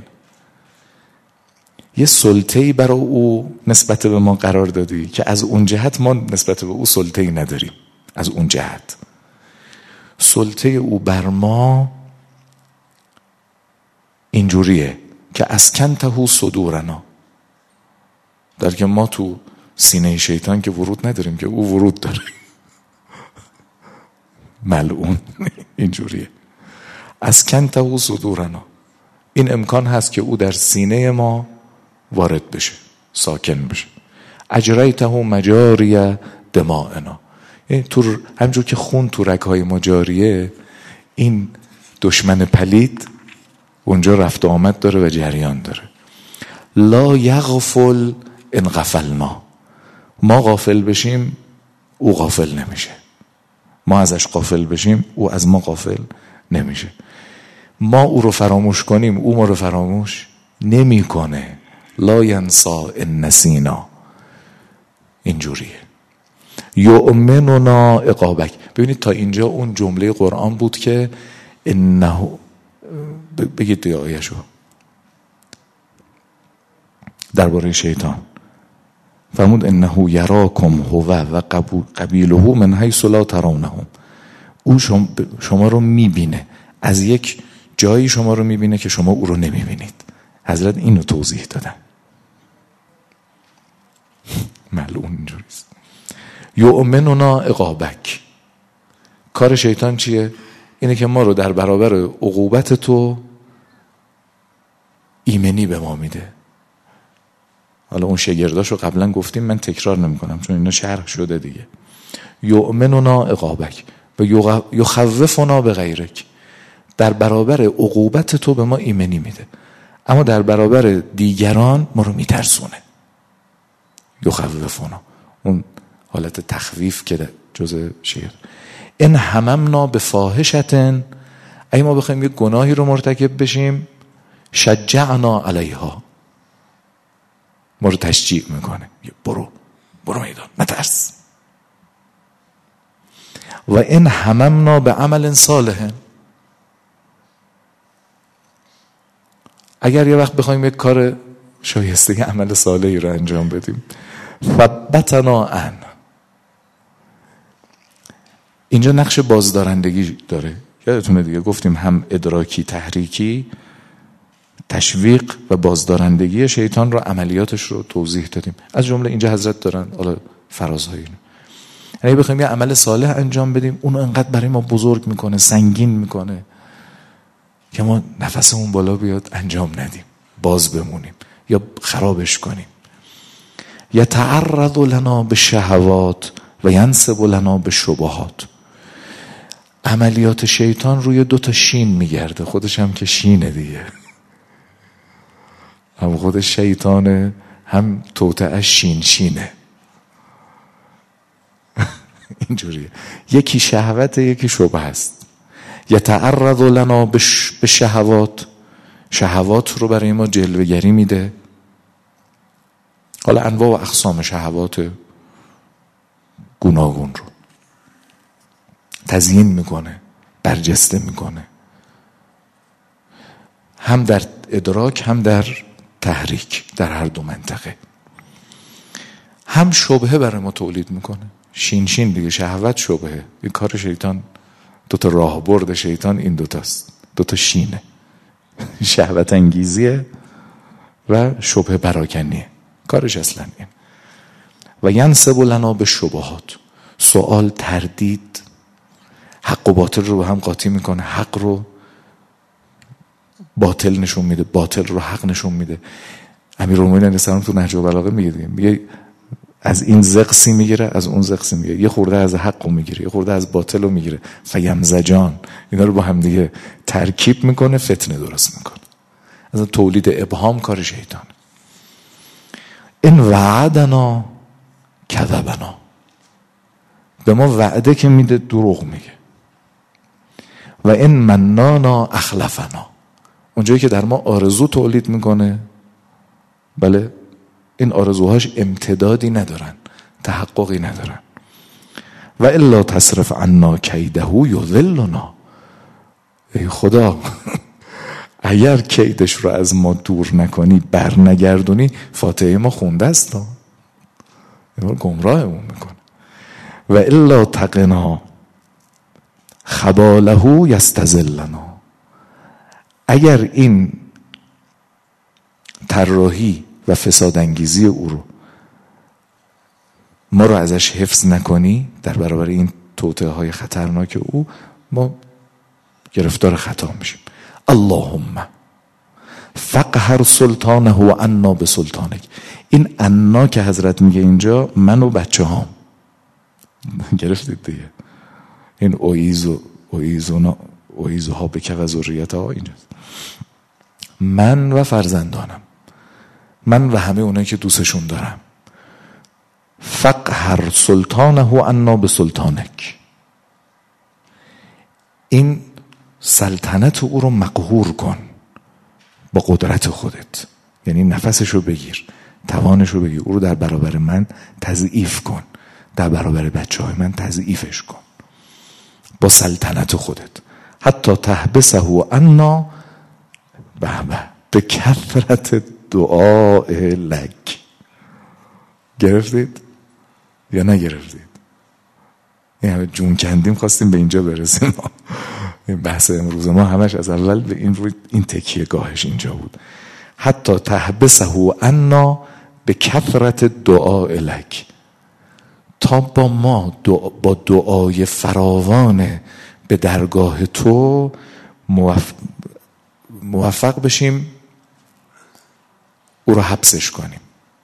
یه سلطه‌ای برای او نسبت به ما قرار دادی که از اون جهت ما نسبت به او سلطه‌ای نداریم. از اون جهت سلطه او بر ما اینجوریه که اسکنته صدورنا، در که ما تو سینه شیطان که ورود نداریم که او ورود داره. ملعون. اینجوریه اسکنته صدورنا، این امکان هست که او در سینه ما وارد بشه، ساکن بشه. اجریته مجاری دماءنا، یعنی تو همجور که خون تو رگ‌های ما جاریه، این دشمن پلید اونجا رفت و آمد داره و جریان داره. لا یغفل ان غفلنا، ما غافل بشیم او غافل نمیشه، ما ازش غافل بشیم او از ما غافل نمیشه. ما او رو فراموش کنیم او ما رو فراموش نمیکنه. لا ینسا ان نسینا، اینجوریه. یؤمننا عقابک. ببینید تا اینجا اون جمله قرآن بود که انه، بگید دیگه آیه‌شو درباره شیطان فرمود انه یراکم هو و قبیله من حیث لا ترونهم. او شما رو میبینه، از یک جایی شما رو میبینه که شما او رو نمیبینید. حضرت اینو توضیح دادن. ملعون اینجوریست. یؤمننا عقابک. کار شیطان چیه؟ اینه که ما رو در برابر عقوبت تو ایمنی به ما میده. حالا اون شگرداشو قبلا گفتیم، من تکرار نمیکنم چون اینا شرح شده دیگه. یؤمننا عقابک و یخوفنا بغیرک. در برابر عقوبت تو به ما ایمنی میده، اما در برابر دیگران ما رو میترسونه. یخوفنا، اون حالت تخویف که جزء شعر. ان هممنا بفاحشة، اگه ما بخوایم یک گناهی رو مرتکب بشیم، شجعنا علیها، ما رو تشجیع میکنه، برو میدان، نترس. و ان هممنا بعمل صالح، اگر یه وقت بخوایم یک کار شایسته عمل صالحی رو انجام بدیم، ثبتنا عن. اینجا نقش بازدارندگی داره. یادتونه دیگه گفتیم هم ادراکی، تحریکی، تشویق و بازدارندگی شیطان رو، عملیاتش رو توضیح دادیم. از جمله اینجا حضرت دارن حالا فرازهایی. یعنی بخوایم یه عمل صالح انجام بدیم، اونو انقدر برای ما بزرگ میکنه، سنگین میکنه که ما نفسمون بالا بیاد انجام ندیم، باز بمونیم یا خرابش کنیم. یتعرض لنا بالشهوات و ینصب لنا بالشبهات. عملیات شیطان روی 2 تا شین میگرده، خودش هم که شینه دیگه، هم خودش شیطانه، هم توطئه‌اش شینه. اینجوریه، یکی شهوت، یکی شبهه است. یتعرض لنا بالشهوات، شهوات رو برای ما جلوه‌گری میده. حالا انواع و اقسام شهوات گوناگون رو تزیین میکنه، برجسته میکنه، هم در ادراک هم در تحریک، در هر 2 منطقه. هم شبهه برای ما تولید میکنه. شین دیگه، شهوت، شبهه. این کار شیطان، 2 تا راهبرد شیطان این 2 تاست، 2 تا شینه. شهوت انگیزیه و شبهه پراکنیه، کارش اصلا این. و ینصب لنا بالشبهات، سوال، تردید، حق و باطل رو به هم قاطی میکنه، حق رو باطل نشون میده، باطل رو حق نشون میده. امیرالمومنین علیه السلام تو نهج البلاغه میگه از این زقسی میگیره، از اون زقسی میگیره، یه خورده از حق رو میگیره، یه خورده از باطل رو میگیره، فیمزجان، اینا رو با هم دیگه ترکیب میکنه، فتنه درست میکنه. از تولید ابهام کار شیطان. این وعدنا کذبنا، به ما وعده که میده دروغ میگه. و این منانا اخلفنا، اونجایی که در ما آرزو تولید میکنه، بله، این آرزوهاش امتدادی ندارن، تحققی ندارن. و الا تصرف عنا کیده یضلنا، ای خدا اگر کیدش رو از ما دور نکنی، بر نگردونی، فاتحه ما خونده است، گمراهمون میکنه. و الا تقنا خباله یستذلنا، اگر این طراحی و فساد انگیزی او رو، ما رو ازش حفظ نکنی، در برابر این توطئه های خطرناک او ما گرفتار خطا میشیم. اللهم فقهر سلطانه و عنا بسلطانک. این عنا که حضرت میگه اینجا، من و بچه هام، گرفتید دیگه، این اویزوها بکه و ذریت ها اینجاست. من و فرزندانم، من و همه اونایی که دوستشون دارم. فقهر سلطانه و عنا بسلطانک، این سلطنت او رو مقهور کن با قدرت خودت، یعنی نفسشو بگیر، توانشو بگیر، او رو در برابر من تضعیف کن، در برابر بچه های من تضعیفش کن با سلطنت خودت. حتی تحبسه عنا به کثرت دعاء لک. گرفتید یا نگرفتید؟ این همه جون کندیم خواستیم به اینجا برسیم. این بحث امروز ما همش از اول به این تکیه گاهش اینجا بود. حتی تحبسه عنا به کثرت دعاء لک، تا با ما با دعای فراوان به درگاه تو موفق بشیم او رو حبسش کنیم.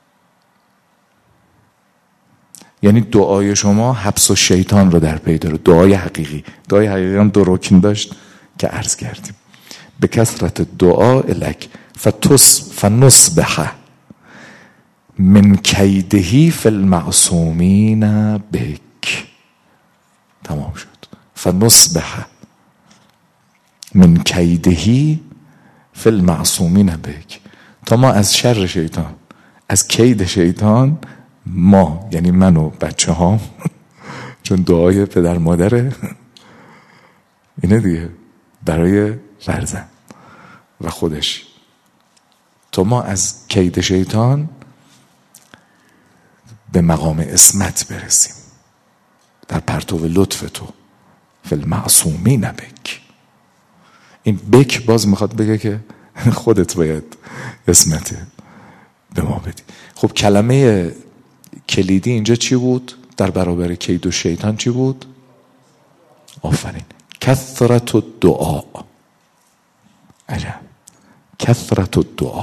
یعنی دعای شما حبس و شیطان رو در پی داره. دعای حقیقی هم 2 رکن داشت که عرض کردیم. به کثرت دعا لک فنصبح من کیدهی فی المعصومین بک. تمام شد. فنصبح من کیدهی فی المعصومین بک، تا ما از شر شیطان، از کید شیطان، ما یعنی من و بچه ها چون دعای پدر مادره اینه دیگه برای فرزند و خودش، تا ما از کید شیطان به مقام عصمت برسیم در پرتو لطف تو. فی المعصومین بک. این بک باز میخواد بگه که خودت باید عصمت به ما بدی. خب کلمه کلیدی اینجا چی بود؟ در برابر کید و شیطان چی بود؟ آفرین. کثرت الدعا. عجب. کثرت الدعا.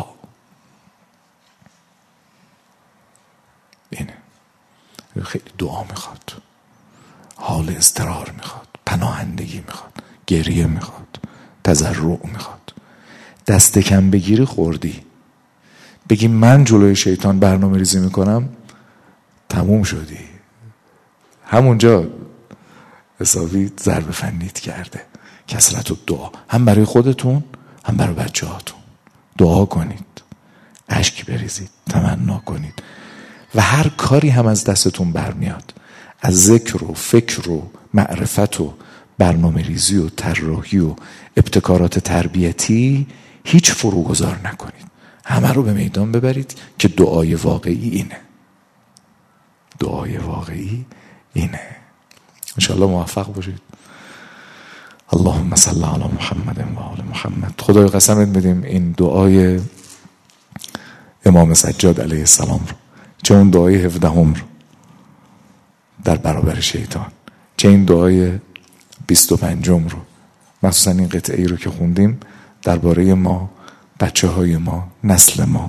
اینه. خیلی دعا میخواد، حال اضطرار میخواد، پناهندگی میخواد، گریه میخواد، تضرع میخواد. دست کم بگیری خوردی. بگی من جلوی شیطان برنامه ریزی میکنم، تموم شدی. همونجا حسابی ضرب فنیت کرده. کثرت الدعا، هم برای خودتون هم برای بچه هاتون دعا کنید، اشک بریزید، تمنا کنید و هر کاری هم از دستتون برمیاد، از ذکر و فکر و معرفت و برنامه ریزی و طراحی و ابتکارات تربیتی هیچ فروگذار نکنید. همه رو به میدان ببرید که دعای واقعی اینه. دعای واقعی اینه. انشاءالله موفق باشید. اللهم صل علی محمد و آل محمد. خدای قسمت بدیم این دعای امام سجاد علیه السلام رو، چه اون دعای 17 رو در برابر شیطان، چه این دعای 25 رو، مخصوصا این قطعه ای رو که خوندیم درباره ما، بچه های ما، نسل ما،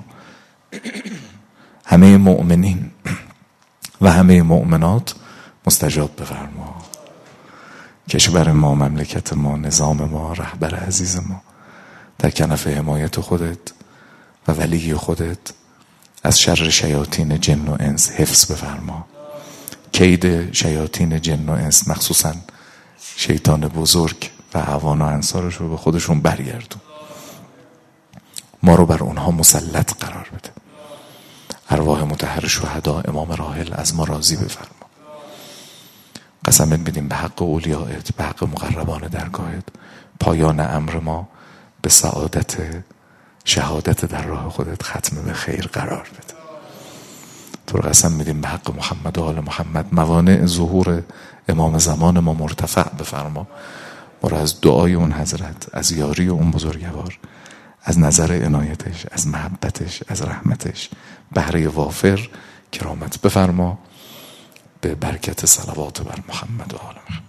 همه مؤمنین و همه مؤمنات مستجاب بفرما. کشور ما، مملکت ما، نظام ما، رهبر عزیز ما در کنف حمایت خودت و ولی خودت از شر شیاطین جن و انس حفظ بفرما. کید شیاطین جن و انس، مخصوصا شیطان بزرگ و اعوان و انصارش رو به خودشون برگردون. ما رو بر اونها مسلط قرار بده. ارواح مطهر شهدا امام راحل از ما راضی بفرما. قسمت بدیم به حق اولیائت، به حق مقربان درگاهت، پایان امر ما به سعادت شهادت در راه خودت ختم به خیر قرار بده. تو رو قسم میدیم به حق محمد و آل محمد موانع ظهور امام زمان ما مرتفع بفرما. ما رو از دعای اون حضرت، از یاری اون بزرگوار، از نظر عنایتش، از محبتش، از رحمتش بهره وافر کرامت بفرما، به برکت صلوات بر محمد و آل محمد.